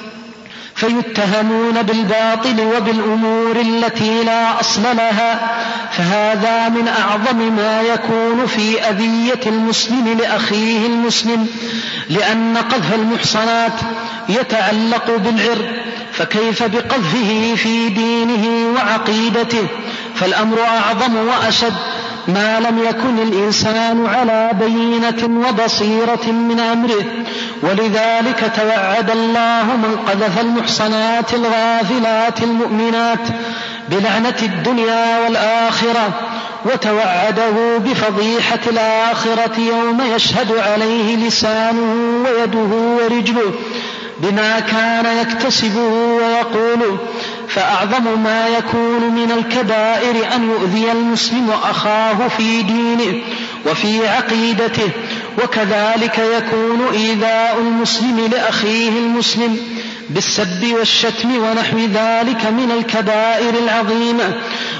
فيتهمون بالباطل وبالأمور التي لا أصل لها. فهذا من أعظم ما يكون في أذية المسلم لأخيه المسلم، لأن قذف المحصنات يتعلق بالعرض، فكيف بقذفه في دينه وعقيدته؟ فالأمر أعظم وأشد ما لم يكن الإنسان على بينة وبصيرة من أمره. ولذلك توعد الله من قذف المحصنات الغافلات المؤمنات بلعنة الدنيا والآخرة، وتوعده بفضيحة الآخرة يوم يشهد عليه لسانه ويده ورجله بما كان يكتسبه، ويقول فأعظم ما يكون من الكبائر أن يؤذي المسلم أخاه في دينه وفي عقيدته، وكذلك يكون إيذاء المسلم لأخيه المسلم بالسب والشتم ونحو ذلك من الكبائر العظيمة.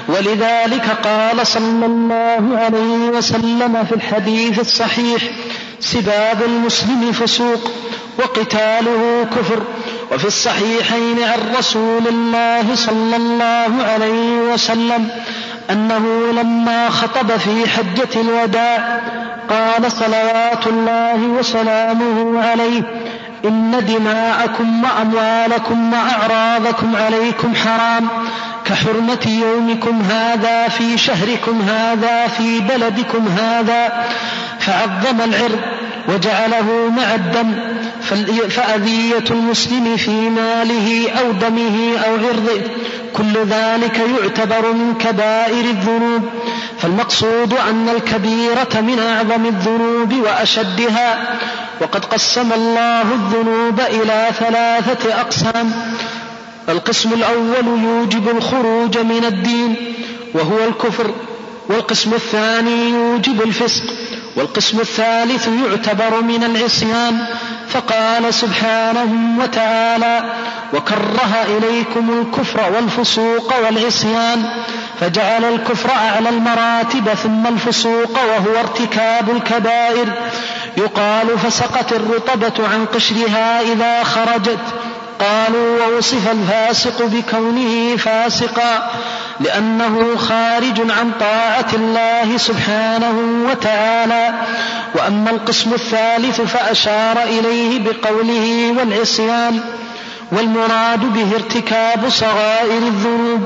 ولذلك قال صلى الله عليه وسلم في الحديث الصحيح: سباب المسلم فسوق وقتاله كفر. وفي الصحيحين عن رسول الله صلى الله عليه وسلم أنه لما خطب في حجة الوداع قال صلوات الله وسلامه عليه: إن دماءكم وأموالكم وأعراضكم عليكم حرام كحرمة يومكم هذا في شهركم هذا في بلدكم هذا. فعظم العرض وجعله مع الدم، فأذية المسلم في ماله أو دمه أو عرضه كل ذلك يعتبر من كبائر الذنوب. فالمقصود أن الكبيرة من أعظم الذنوب وأشدها. وقد قسم الله الذنوب إلى ثلاثة أقسام: القسم الأول يوجب الخروج من الدين وهو الكفر، والقسم الثاني يوجب الفسق، والقسم الثالث يعتبر من العصيان. فقال سبحانه وتعالى: وكره إليكم الكفر والفسوق والعصيان، فجعل الكفر أعلى المراتب ثم الفسوق وهو ارتكاب الكبائر. يقال فسقت الرطبة عن قشرها إذا خرجت. قالوا ووصف الفاسق بكونه فاسقا لأنه خارج عن طاعة الله سبحانه وتعالى. وأما القسم الثالث فأشار إليه بقوله والعصيان، والمراد به ارتكاب صغائر الذنوب،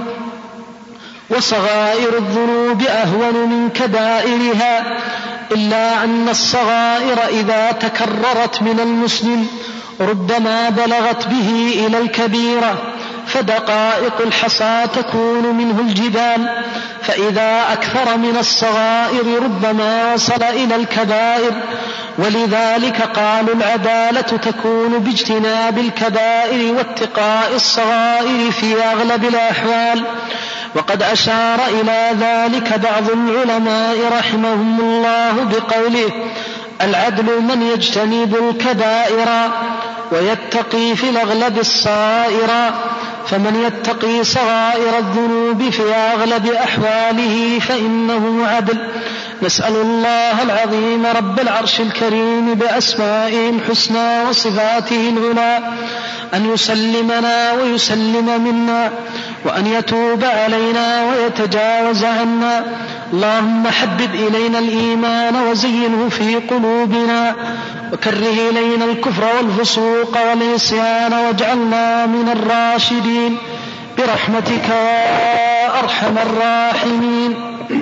وصغائر الذنوب أهون من كبائرها، إلا أن الصغائر إذا تكررت من المسلم ربما بلغت به إلى الكبيرة، فدقائق الحصى تكون منه الجبال، فإذا أكثر من الصغائر ربما وصل إلى الكبائر. ولذلك قالوا العدالة تكون باجتناب الكبائر واتقاء الصغائر في أغلب الأحوال. وقد أشار إلى ذلك بعض العلماء رحمهم الله بقوله: العدل من يجتنب الكبائر ويتقي في الأغلب الصغائر، فمن يتقي صغائر الذنوب في أغلب أحواله فإنه عدل. نسأل الله العظيم رب العرش الكريم بأسمائه الحسنى وصفاته العلى أن يسلمنا ويسلم منا، وأن يتوب علينا ويتجاوز عنا. اللهم حبب إلينا الإيمان وزينه في قلوبنا، وكره إلينا الكفر والفسوق والعصيان، واجعلنا من الراشدين برحمتك يا أرحم الراحمين.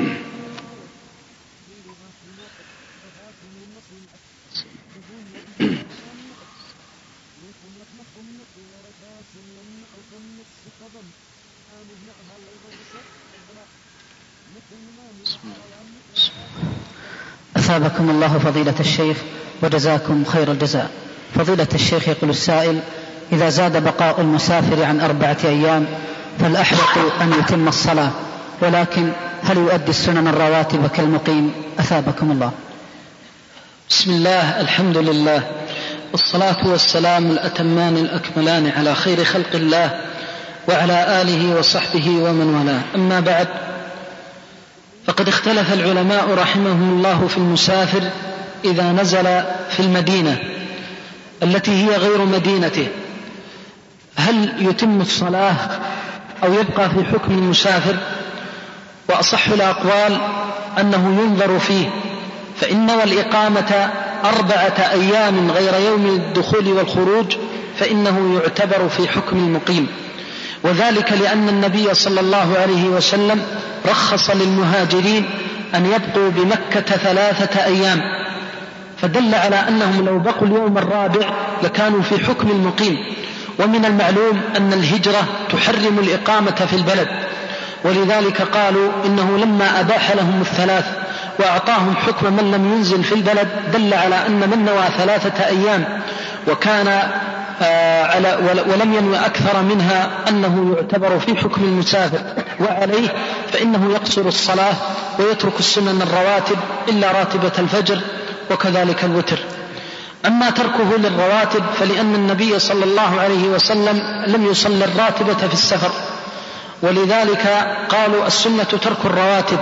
أثابكم الله فضيلة الشيخ وجزاكم خير الجزاء. فضيلة الشيخ يقول السائل: إذا زاد بقاء المسافر عن أربعة أيام فالأحوط أن يتم الصلاة، ولكن هل يؤدي السنن الرواتب كالمقيم؟ أثابكم الله. بسم الله، الحمد لله، والصلاة والسلام الأتمان الأكملان على خير خلق الله وعلى آله وصحبه ومن والاه. أما بعد، فقد اختلف العلماء رحمهم الله في المسافر إذا نزل في المدينة التي هي غير مدينته هل يتم الصلاة أو يبقى في حكم المسافر. وأصح الأقوال أنه ينظر فيه، فإن والإقامة أربعة أيام غير يوم الدخول والخروج فإنه يعتبر في حكم المقيم، وذلك لأن النبي صلى الله عليه وسلم رخص للمهاجرين أن يبقوا بمكة ثلاثة أيام، فدل على أنهم لو بقوا اليوم الرابع لكانوا في حكم المقيم. ومن المعلوم أن الهجرة تحرم الإقامة في البلد، ولذلك قالوا إنه لما أباح لهم الثلاث وأعطاهم حكم من لم ينزل في البلد دل على أن من نوى ثلاثة أيام وكان على ولم ينوي أكثر منها أنه يعتبر في حكم المسافر، وعليه فإنه يقصر الصلاة ويترك السنن الرواتب إلا راتبة الفجر وكذلك الوتر. أما تركه للرواتب فلأن النبي صلى الله عليه وسلم لم يصلي الراتبة في السفر، ولذلك قالوا السنة ترك الرواتب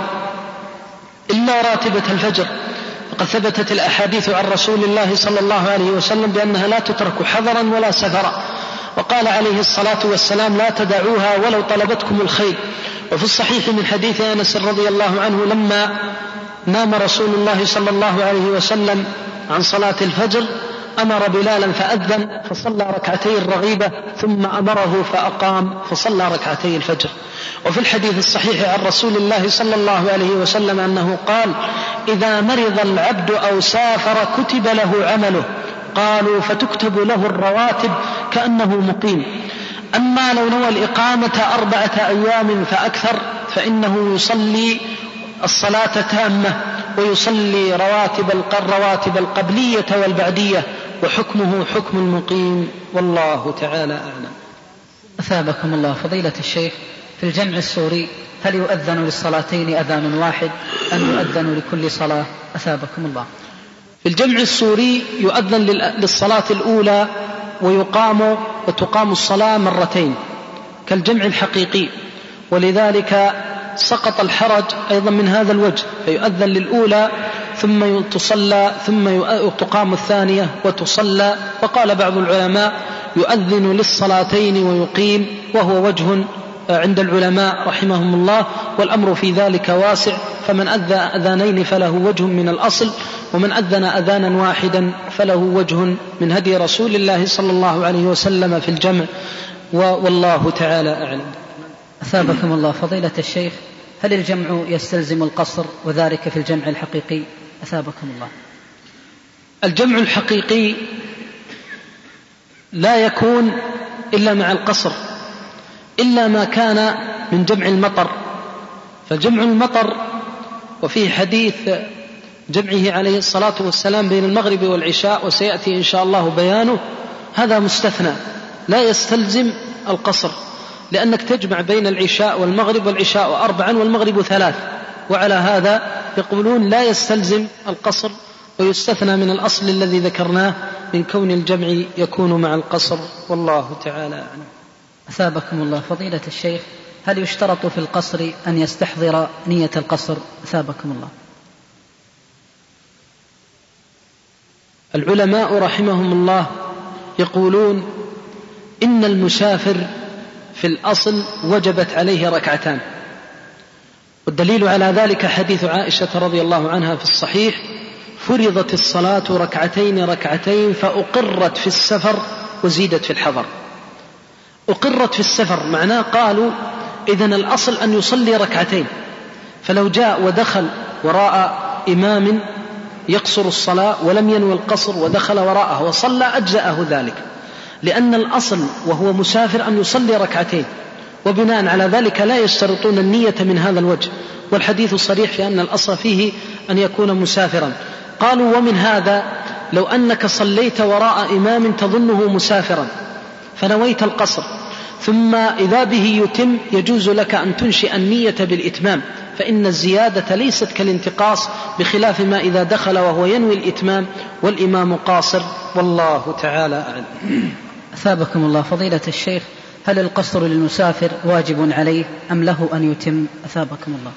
إلا راتبة الفجر، وقد ثبتت الأحاديث عن رسول الله صلى الله عليه وسلم بأنها لا تترك حضرا ولا سفرا، وقال عليه الصلاة والسلام لا تدعوها ولو طلبتكم الخيل. وفي الصحيح من حديث أنس رضي الله عنه لما نام رسول الله صلى الله عليه وسلم عن صلاة الفجر أمر بلالا فأذن فصلى ركعتي الرغيبة ثم أمره فأقام فصلى ركعتي الفجر. وفي الحديث الصحيح عن رسول الله صلى الله عليه وسلم أنه قال إذا مرض العبد أو سافر كتب له عمله، قالوا فتكتب له الرواتب كأنه مقيم. أما لو نوى الإقامة أربعة أيام فأكثر فإنه يصلي الصلاة تامة ويصلي رواتب الرواتب القبلية والبعدية، وحكمه حكم المقيم، والله تعالى أعلم. أثابكم الله فضيلة الشيخ، في الجمع السوري هل يؤذن للصلاتين أذان واحد أم يؤذن لكل صلاة؟ أثابكم الله. في الجمع السوري يؤذن للصلاة الأولى ويقام وتقام الصلاة مرتين كالجمع الحقيقي، ولذلك سقط الحرج أيضا من هذا الوجه، فيؤذن للأولى ثم تصلى ثم تقام الثانية وتصلى. وقال بعض العلماء يؤذن للصلاتين ويقيم، وهو وجه عند العلماء رحمهم الله، والأمر في ذلك واسع، فمن أذن أذانين فله وجه من الأصل، ومن أذن أذانا واحدا فله وجه من هدي رسول الله صلى الله عليه وسلم في الجمع، والله تعالى أعلم. أثابكم الله فضيلة الشيخ، هل الجمع يستلزم القصر وذلك في الجمع الحقيقي؟ أثابكم الله. الجمع الحقيقي لا يكون إلا مع القصر إلا ما كان من جمع المطر، فجمع المطر وفيه حديث جمعه عليه الصلاة والسلام بين المغرب والعشاء وسيأتي إن شاء الله بيانه، هذا مستثنى لا يستلزم القصر، لأنك تجمع بين العشاء والمغرب، والعشاء أربعا والمغرب ثلاث، وعلى هذا يقولون لا يستلزم القصر ويستثنى من الأصل الذي ذكرناه من كون الجمع يكون مع القصر، والله تعالى أعلم. أثابكم الله فضيلة الشيخ، هل يشترط في القصر أن يستحضر نية القصر؟ أثابكم الله. العلماء رحمهم الله يقولون إن المسافر في الأصل وجبت عليه ركعتان، والدليل على ذلك حديث عائشة رضي الله عنها في الصحيح فرضت الصلاة ركعتين ركعتين فأقرت في السفر وزيدت في الحضر. أقرت في السفر معناه قالوا إذن الأصل أن يصلي ركعتين، فلو جاء ودخل وراء إمام يقصر الصلاة ولم ينوي القصر ودخل وراءه وصلى أجزأه ذلك، لأن الأصل وهو مسافر أن يصلي ركعتين، وبناء على ذلك لا يشترطون النية من هذا الوجه، والحديث صريح في أن الأصل فيه أن يكون مسافرا. قالوا ومن هذا لو أنك صليت وراء إمام تظنه مسافرا فنويت القصر ثم إذا به يتم، يجوز لك أن تنشئ النية بالإتمام، فإن الزيادة ليست كالانتقاص، بخلاف ما إذا دخل وهو ينوي الإتمام والإمام قاصر، والله تعالى أعلم. أثابكم الله فضيلة الشيخ، هل القصر للمسافر واجب عليه أم له أن يتم؟ أثابكم الله.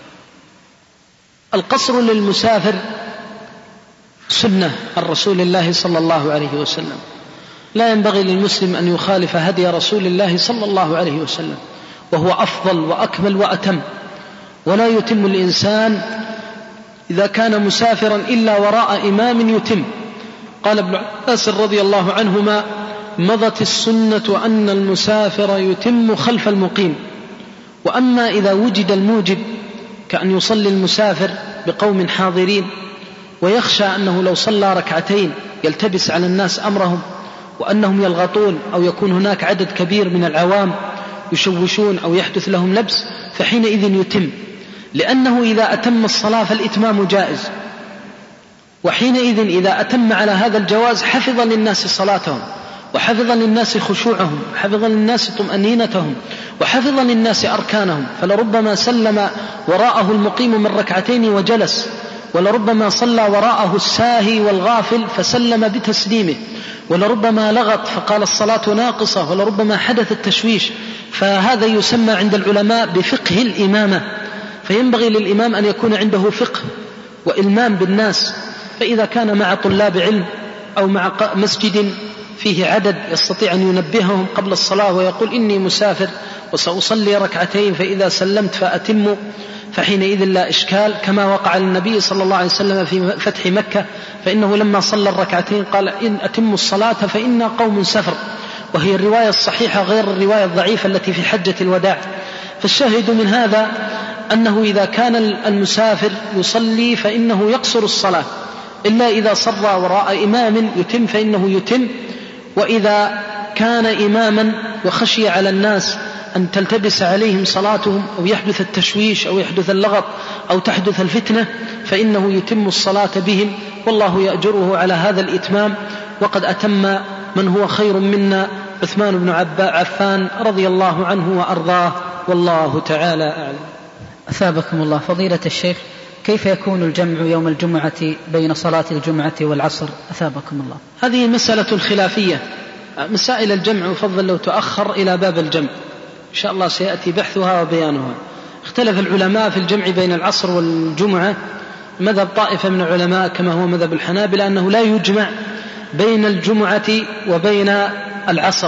القصر للمسافر سنة عن رسول الله صلى الله عليه وسلم، لا ينبغي للمسلم أن يخالف هدي رسول الله صلى الله عليه وسلم، وهو أفضل وأكمل وأتم، ولا يتم الإنسان إذا كان مسافرا إلا وراء إمام يتم. قال ابن عباس رضي الله عنهما مضت السنة أن المسافر يتم خلف المقيم، وأما إذا وجد الموجب كأن يصلي المسافر بقوم حاضرين ويخشى أنه لو صلى ركعتين يلتبس على الناس أمرهم وأنهم يلغطون أو يكون هناك عدد كبير من العوام يشوشون أو يحدث لهم لبس، فحينئذ يتم، لأنه إذا أتم الصلاة فالإتمام جائز، وحينئذ إذا أتم على هذا الجواز حفظ للناس صلاتهم، وحفظ للناس خشوعهم، حفظ للناس طمأنينتهم، وحفظ للناس أركانهم. فلربما سلم وراءه المقيم من ركعتين وجلس، ولربما صلى وراءه الساهي والغافل فسلم بتسليمه، ولربما لغط فقال الصلاة ناقصة، ولربما حدث التشويش. فهذا يسمى عند العلماء بفقه الإمامة. فينبغي للإمام أن يكون عنده فقه وإلمام بالناس. فإذا كان مع طلاب علم أو مع مسجد فيه عدد يستطيع أن ينبههم قبل الصلاة ويقول إني مسافر وسأصلي ركعتين فإذا سلمت فأتم، فحينئذ لا إشكال، كما وقع للنبي صلى الله عليه وسلم في فتح مكة، فإنه لما صلى الركعتين قال إن أتموا الصلاة فإنا قوم سفر، وهي الرواية الصحيحة غير الرواية الضعيفة التي في حجة الوداع. فالشاهد من هذا أنه إذا كان المسافر يصلي فإنه يقصر الصلاة، إلا إذا صلى وراء إمام يتم فإنه يتم. وإذا كان إماما وخشي على الناس أن تلتبس عليهم صلاتهم أو يحدث التشويش أو يحدث اللغط أو تحدث الفتنة فإنه يتم الصلاة بهم، والله يأجره على هذا الإتمام. وقد أتم من هو خير منا، عثمان بن عفان رضي الله عنه وأرضاه، والله تعالى أعلم. أثابكم الله. فضيلة الشيخ، كيف يكون الجمع يوم الجمعة بين صلاة الجمعة والعصر؟ أثابكم الله. هذه مسألة خلافية. مسائل الجمع يفضل لو تؤخر إلى باب الجمع، إن شاء الله سيأتي بحثها وبيانها. اختلف العلماء في الجمع بين العصر والجمعة. مذهب طائفة من العلماء كما هو مذهب الحنابلة أنه لا يجمع بين الجمعة وبين العصر،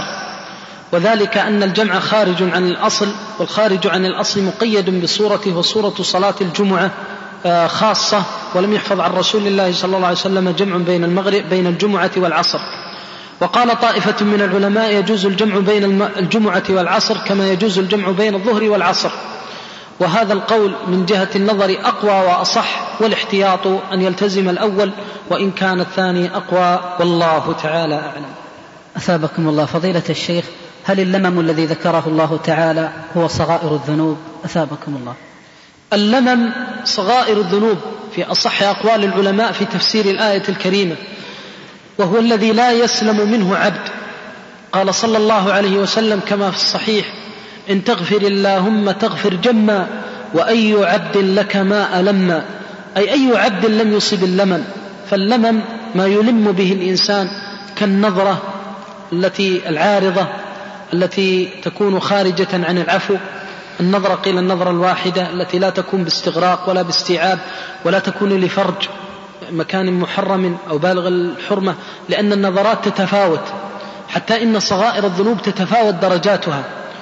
وذلك أن الجمع خارج عن الأصل، والخارج عن الأصل مقيد بصورته، وصورة صلاة الجمعة خاصة، ولم يحفظ عن رسول الله صلى الله عليه وسلم جمع بين المغرب بين الجمعة والعصر. وقال طائفة من العلماء يجوز الجمع بين الجمعة والعصر كما يجوز الجمع بين الظهر والعصر، وهذا القول من جهة النظر أقوى وأصح، والاحتياط أن يلتزم الأول وإن كان الثاني أقوى، والله تعالى أعلم. أثابكم الله. فضيلة الشيخ، هل اللمم الذي ذكره الله تعالى هو صغائر الذنوب؟ أثابكم الله. اللمم صغائر الذنوب في أصح أقوال العلماء في تفسير الآية الكريمة، وهو الذي لا يسلم منه عبد. قال صلى الله عليه وسلم كما في الصحيح: إن تغفر اللهم تغفر جما، وأي عبد لك ما ألم، أي أي عبد لم يصب اللمم. فاللمم ما يلم به الإنسان كالنظرة التي العارضة التي تكون خارجة عن العفو. النظرة قيل النظرة الواحدة التي لا تكون باستغراق ولا باستيعاب ولا تكون لفرج مكان محرم أو بالغ الحرمة، لأن النظرات تتفاوت، حتى إن صغائر الذنوب تتفاوت درجاتها،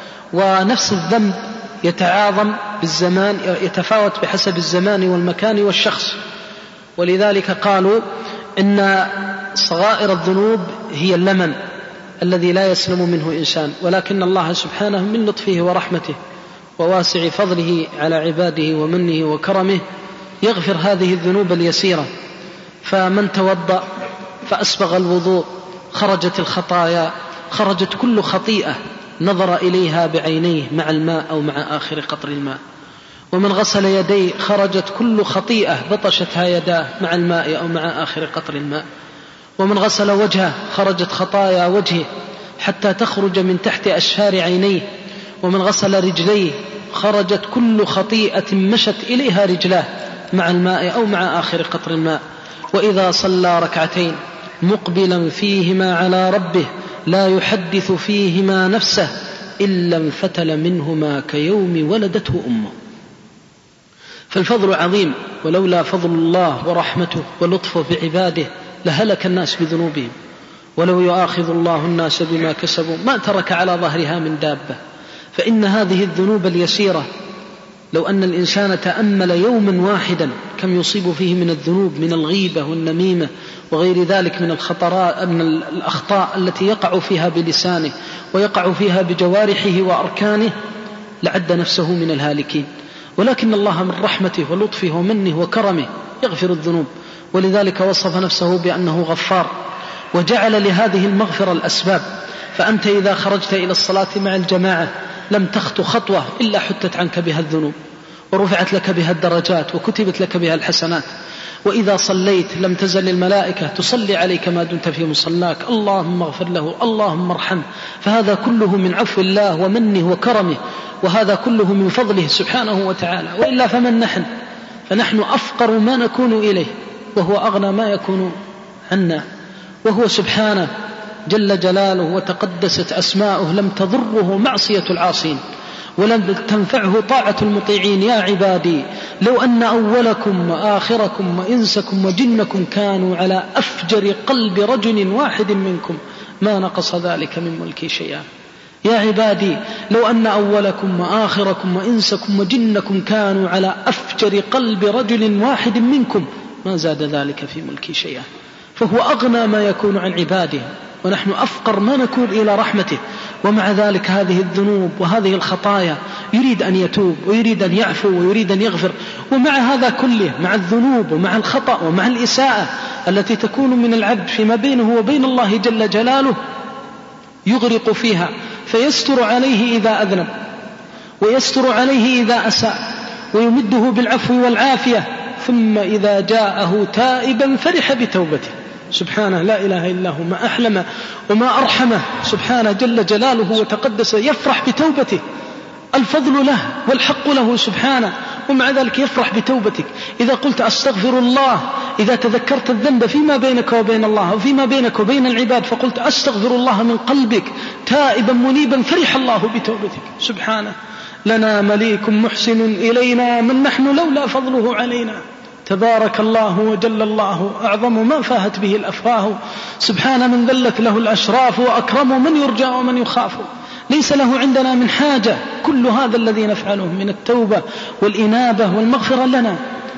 ونفس الذنب يتعاظم بالزمان، يتفاوت بحسب الزمان والمكان والشخص. ولذلك قالوا إن صغائر الذنوب هي اللمم الذي لا يسلم منه إنسان، ولكن الله سبحانه من لطفه ورحمته وواسع فضله على عباده ومنه وكرمه يغفر هذه الذنوب اليسيرة. فمن توضأ فأسبغ الوضوء خرجت الخطايا، خرجت كل خطيئة نظر إليها بعينيه مع الماء أو مع آخر قطر الماء. ومن غسل يديه خرجت كل خطيئة بطشتها يداه مع الماء أو مع آخر قطر الماء. ومن غسل وجهه خرجت خطايا وجهه حتى تخرج من تحت أشفار عينيه. ومن غسل رجليه خرجت كل خطيئة مشت إليها رجلاه مع الماء أو مع آخر قطر الماء. وإذا صلى ركعتين مقبلا فيهما على ربه لا يحدث فيهما نفسه إلا انفتل منهما كيوم ولدته أمه. فالفضل عظيم، ولولا فضل الله ورحمته ولطفه بعباده لهلك الناس بذنوبهم، ولو يؤاخذ الله الناس بما كسبوا ما ترك على ظهرها من دابة. فإن هذه الذنوب اليسيرة لو أن الإنسان تأمل يوما واحدا كم يصيب فيه من الذنوب، من الغيبة والنميمة وغير ذلك من الخطراء من الأخطاء التي يقع فيها بلسانه ويقع فيها بجوارحه وأركانه، لعد نفسه من الهالكين. ولكن الله من رحمته ولطفه ومنه وكرمه يغفر الذنوب، ولذلك وصف نفسه بأنه غفار، وجعل لهذه المغفرة الأسباب. فأنت إذا خرجت إلى الصلاة مع الجماعة لم تخطو خطوة إلا حتت عنك بها الذنوب، ورفعت لك بها الدرجات وكتبت لك بها الحسنات. وإذا صليت لم تزل الملائكة تصلي عليك ما دمت في مصلاك، اللهم اغفر له، اللهم ارحمه. فهذا كله من عفو الله ومنه وكرمه، وهذا كله من فضله سبحانه وتعالى. وإلا فمن نحن؟ فنحن أفقر ما نكون إليه، وهو أغنى ما يكون عنا، وهو سبحانه جل جلاله وتقدست أسماؤه لم تضره معصية العاصين ولم تنفعه طاعة المطيعين. يا عبادي لو أن أولكم وآخركم وإنسكم وجنكم كانوا على أفجر قلب رجل واحد منكم ما نقص ذلك من ملكي شيئا. يا عبادي لو أن أولكم وآخركم وإنسكم وجنكم كانوا على أفجر قلب رجل واحد منكم ما زاد ذلك في ملكي شيئا. فهو أغنى ما يكون عن عباده، ونحن أفقر ما نكون إلى رحمته. ومع ذلك هذه الذنوب وهذه الخطايا يريد أن يتوب ويريد أن يعفو ويريد أن يغفر. ومع هذا كله، مع الذنوب ومع الخطأ ومع الإساءة التي تكون من العبد فيما بينه وبين الله جل جلاله، يغرق فيها فيستر عليه إذا أذنب ويستر عليه إذا أساء ويمده بالعفو والعافية، ثم إذا جاءه تائبا فرح بتوبته. سبحانه لا إله إلا هو، ما أحلمه وما أرحمه سبحانه جل جلاله وتقدس، يفرح بتوبته. الفضل له والحق له سبحانه، ومع ذلك يفرح بتوبتك. إذا قلت أستغفر الله، إذا تذكرت الذنب فيما بينك وبين الله وفيما بينك وبين العباد فقلت أستغفر الله من قلبك تائبا منيبا، فرح الله بتوبتك سبحانه. لنا مليك محسن إلينا من نحن لولا فضله علينا. تبارك الله وجل الله، أعظم ما فاهت به الأفواه. سبحان من ذلت له الأشراف، وأكرم من يرجى ومن يخاف. ليس له عندنا من حاجة، كل هذا الذي نفعله من التوبة والإنابة والمغفرة لنا.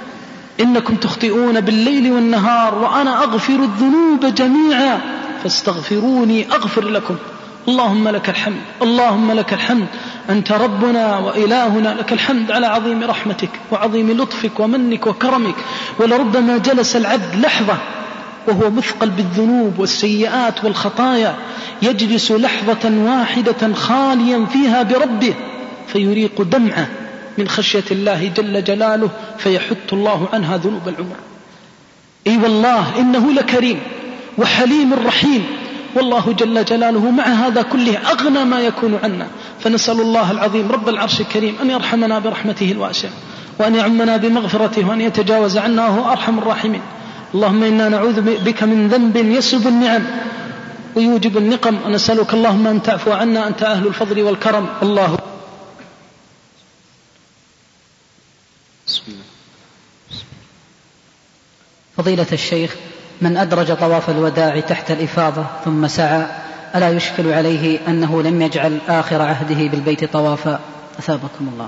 إنكم تخطئون بالليل والنهار وأنا أغفر الذنوب جميعا فاستغفروني أغفر لكم. اللهم لك الحمد، اللهم لك الحمد، أنت ربنا وإلهنا، لك الحمد على عظيم رحمتك وعظيم لطفك ومنك وكرمك. ولربما جلس العبد لحظة وهو مثقل بالذنوب والسيئات والخطايا، يجلس لحظة واحدة خاليا فيها بربه فيريق دمعه من خشية الله جل جلاله، فيحط الله عنها ذنوب العمر. أي والله إنه لكريم وحليم رحيم، والله جل جلاله مع هذا كله أغنى ما يكون عنا. فنسأل الله العظيم رب العرش الكريم أن يرحمنا برحمته الواسعة، وأن يعمنا بمغفرته، وأن يتجاوز عنا وهو أرحم الراحمين. اللهم إنا نعوذ بك من ذنب يسلب النعم ويوجب النقم، ونسألك اللهم أن تعفو عنا، أنت أهل الفضل والكرم. الله بسم الله. فضيلة الشيخ، من أدرج طواف الوداع تحت الإفاضة ثم سعى ألا يشكل عليه أنه لم يجعل آخر عهده بالبيت طوافا؟ أثابكم الله.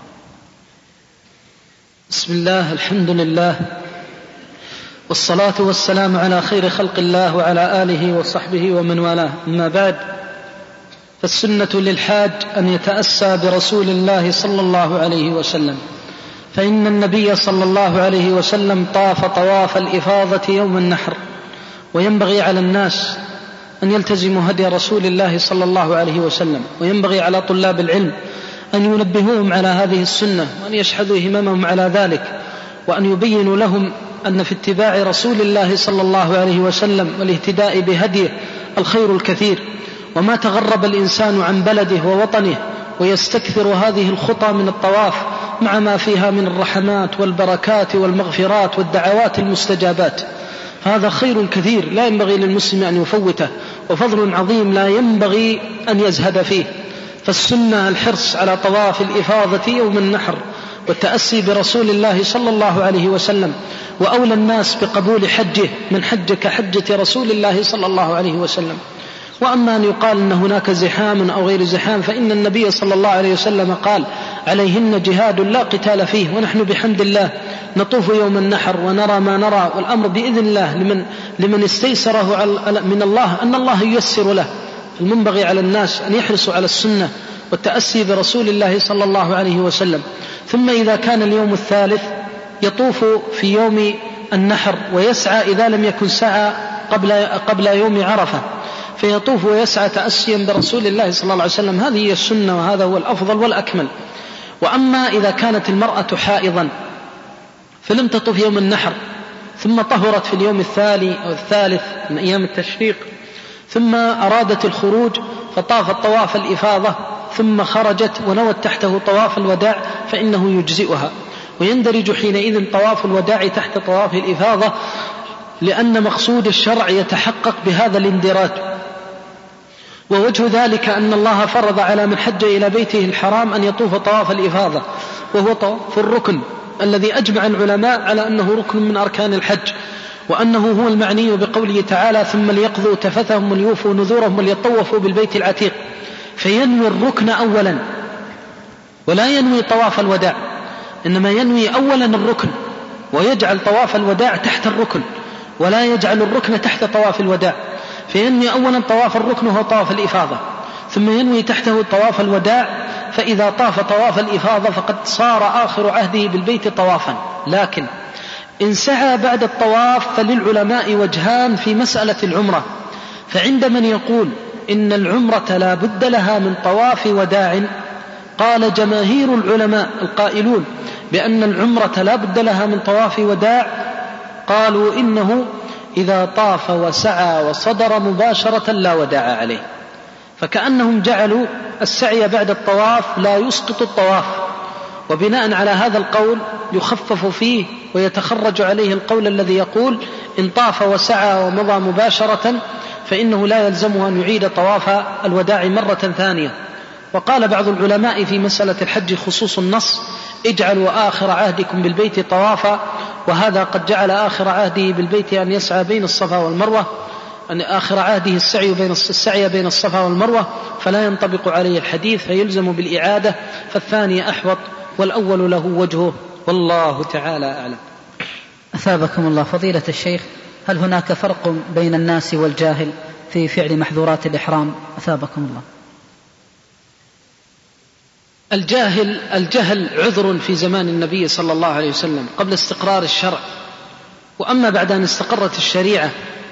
بسم الله، الحمد لله، والصلاة والسلام على خير خلق الله وعلى آله وصحبه ومن والاه. أما بعد، فالسنة للحاج أن يتأسى برسول الله صلى الله عليه وسلم، فإن النبي صلى الله عليه وسلم طاف طواف الإفاضة يوم النحر. وينبغي على الناس أن يلتزموا هدي رسول الله صلى الله عليه وسلم، وينبغي على طلاب العلم أن ينبهوهم على هذه السنة، وأن يشحذوا هممهم على ذلك، وأن يبينوا لهم أن في اتباع رسول الله صلى الله عليه وسلم والاهتداء بهديه الخير الكثير. وما تغرب الإنسان عن بلده ووطنه ويستكثر هذه الخطى من الطواف مع ما فيها من الرحمات والبركات والمغفرات والدعوات المستجابات، هذا خير كثير لا ينبغي للمسلم أن يفوته، وفضل عظيم لا ينبغي أن يزهد فيه. فالسنة الحرص على طواف الإفاضة يوم النحر والتأسي برسول الله صلى الله عليه وسلم، وأولى الناس بقبول حجه من حج كحجة رسول الله صلى الله عليه وسلم. وأما أن يقال أن هناك زحام أو غير زحام، فإن النبي صلى الله عليه وسلم قال عليهن جهاد لا قتال فيه. ونحن بحمد الله نطوف يوم النحر ونرى ما نرى، والأمر بإذن الله لمن, لمن استيسره من الله أن الله ييسر له. المنبغي على الناس أن يحرصوا على السنة والتأسي برسول الله صلى الله عليه وسلم. ثم إذا كان اليوم الثالث يطوف في يوم النحر ويسعى إذا لم يكن سعى قبل, قبل يوم عرفة، فيطوف ويسعى تأسيا برسول الله صلى الله عليه وسلم. هذه هي السنة وهذا هو الأفضل والأكمل. وأما إذا كانت المرأة حائضا فلم تطف يوم النحر ثم طهرت في اليوم الثاني أو الثالث من أيام التشريق ثم أرادت الخروج فطافت طواف الإفاضة ثم خرجت ونوت تحته طواف الوداع فإنه يجزئها، ويندرج حينئذ طواف الوداع تحت طواف الإفاضة، لأن مقصود الشرع يتحقق بهذا الاندراج. ووجه ذلك أن الله فرض على من حج إلى بيته الحرام أن يطوف طواف الإفاضة، وهو طواف الركن الذي أجمع العلماء على أنه ركن من أركان الحج، وأنه هو المعني بقوله تعالى ثم ليقضوا تفثهم وليوفوا نذورهم وليطوفوا بالبيت العتيق، فينوي الركن أولا ولا ينوي طواف الوداع، إنما ينوي أولا الركن ويجعل طواف الوداع تحت الركن ولا يجعل الركن تحت طواف الوداع، فينوي أولا طواف الركن وهو طواف الإفاضة، ثم ينوي تحته طواف الوداع، فإذا طاف طواف الإفاضة فقد صار آخر عهده بالبيت طوافا. لكن إن سعى بعد الطواف فللعلماء وجهان في مسألة العمرة، فعند من يقول إن العمرة لا بد لها من طواف وداع قال جماهير العلماء القائلون بأن العمرة لا بد لها من طواف وداع، قالوا إنه إذا طاف وسعى وصدر مباشرة لا وداع عليه، فكأنهم جعلوا السعي بعد الطواف لا يسقط الطواف، وبناء على هذا القول يخفف فيه ويتخرج عليه القول الذي يقول إن طاف وسعى ومضى مباشرة فإنه لا يلزمه أن يعيد طواف الوداع مرة ثانية. وقال بعض العلماء في مسألة الحج خصوص النص اجعلوا آخر عهدكم بالبيت طوافا، وهذا قد جعل آخر عهده بالبيت أن يسعى بين الصفا والمروة، أن آخر عهده السعي بين السعي بين الصفا والمروة، فلا ينطبق عليه الحديث فيلزم بالإعادة، فالثاني أحوط والأول له وجهه، والله تعالى أعلم. أثابكم الله فضيلة الشيخ، هل هناك فرق بين الناس والجاهل في فعل محظورات الإحرام؟ أثابكم الله. الجاهل الجهل عذر في زمان النبي صلى الله عليه وسلم قبل استقرار الشرع، وأما بعد أن استقرت الشريعة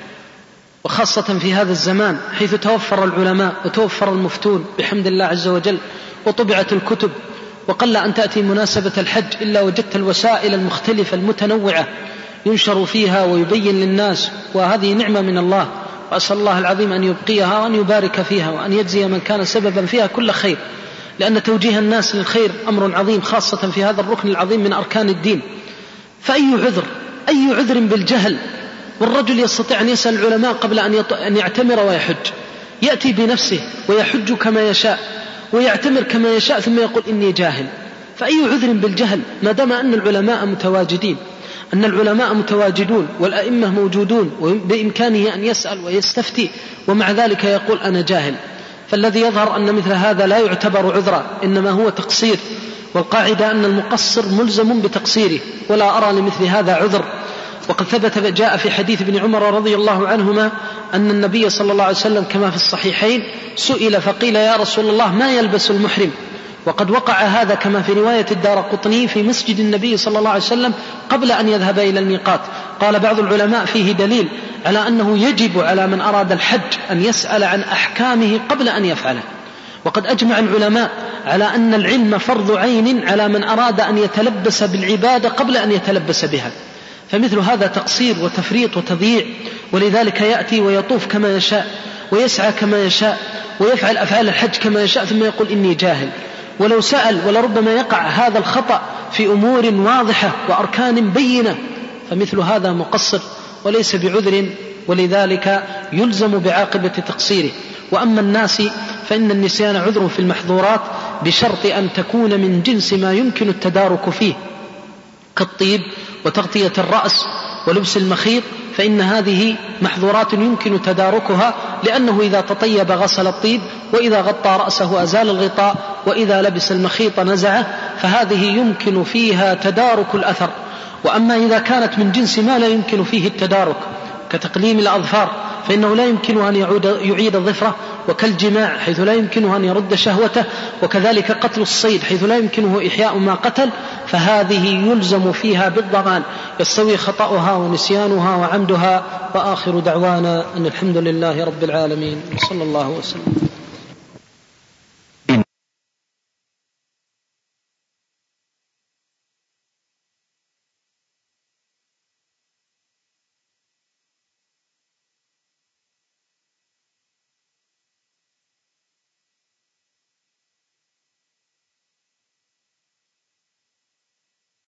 وخاصة في هذا الزمان حيث توفر العلماء وتوفر المفتون بحمد الله عز وجل وطبعت الكتب، وقل أن تأتي مناسبة الحج إلا وجدت الوسائل المختلفة المتنوعة ينشر فيها ويبين للناس، وهذه نعمة من الله، وأسأل الله العظيم أن يبقيها وأن يبارك فيها وأن يجزي من كان سببا فيها كل خير، لأن توجيه الناس للخير أمر عظيم خاصة في هذا الركن العظيم من أركان الدين. فأي عذر أي عذر بالجهل، والرجل يستطيع أن يسأل العلماء قبل أن يعتمر ويحج، يأتي بنفسه ويحج كما يشاء ويعتمر كما يشاء ثم يقول إني جاهل. فأي عذر بالجهل ما دام أن العلماء متواجدين أن العلماء متواجدون والأئمة موجودون وبإمكانه أن يسأل ويستفتي، ومع ذلك يقول أنا جاهل. فالذي يظهر أن مثل هذا لا يعتبر عذرا، إنما هو تقصير، والقاعدة أن المقصر ملزم بتقصيره، ولا أرى لمثل هذا عذر. وقد ثبت جاء في حديث ابن عمر رضي الله عنهما أن النبي صلى الله عليه وسلم كما في الصحيحين سئل فقيل يا رسول الله ما يلبس المحرم، وقد وقع هذا كما في رواية الدارقطني في مسجد النبي صلى الله عليه وسلم قبل أن يذهب إلى الميقات. قال بعض العلماء فيه دليل على أنه يجب على من أراد الحج أن يسأل عن أحكامه قبل أن يفعله، وقد أجمع العلماء على أن العلم فرض عين على من أراد أن يتلبس بالعبادة قبل أن يتلبس بها، فمثل هذا تقصير وتفريط وتضييع، ولذلك يأتي ويطوف كما يشاء ويسعى كما يشاء ويفعل أفعال الحج كما يشاء ثم يقول إني جاهل. ولو سأل ولربما يقع هذا الخطأ في أمور واضحة وأركان بينة، فمثل هذا مقصر وليس بعذر، ولذلك يلزم بعاقبة تقصيره. وأما الناس فإن النسيان عذر في المحظورات بشرط أن تكون من جنس ما يمكن التدارك فيه كالطيب وتغطية الرأس ولبس المخيط، فإن هذه محظورات يمكن تداركها، لأنه إذا تطيب غسل الطيب، وإذا غطى رأسه أزال الغطاء، وإذا لبس المخيط نزعه، فهذه يمكن فيها تدارك الأثر. وأما إذا كانت من جنس ما لا يمكن فيه التدارك كتقليم الأظفار فإنه لا يمكن أن يعود يعيد الظفرة، وكالجماع حيث لا يمكنه أن يرد شهوته، وكذلك قتل الصيد حيث لا يمكنه إحياء ما قتل، فهذه يلزم فيها بالضمان، يستوي خطأها ونسيانها وعمدها. وآخر دعوانا أن الحمد لله رب العالمين، صلى الله وسلم.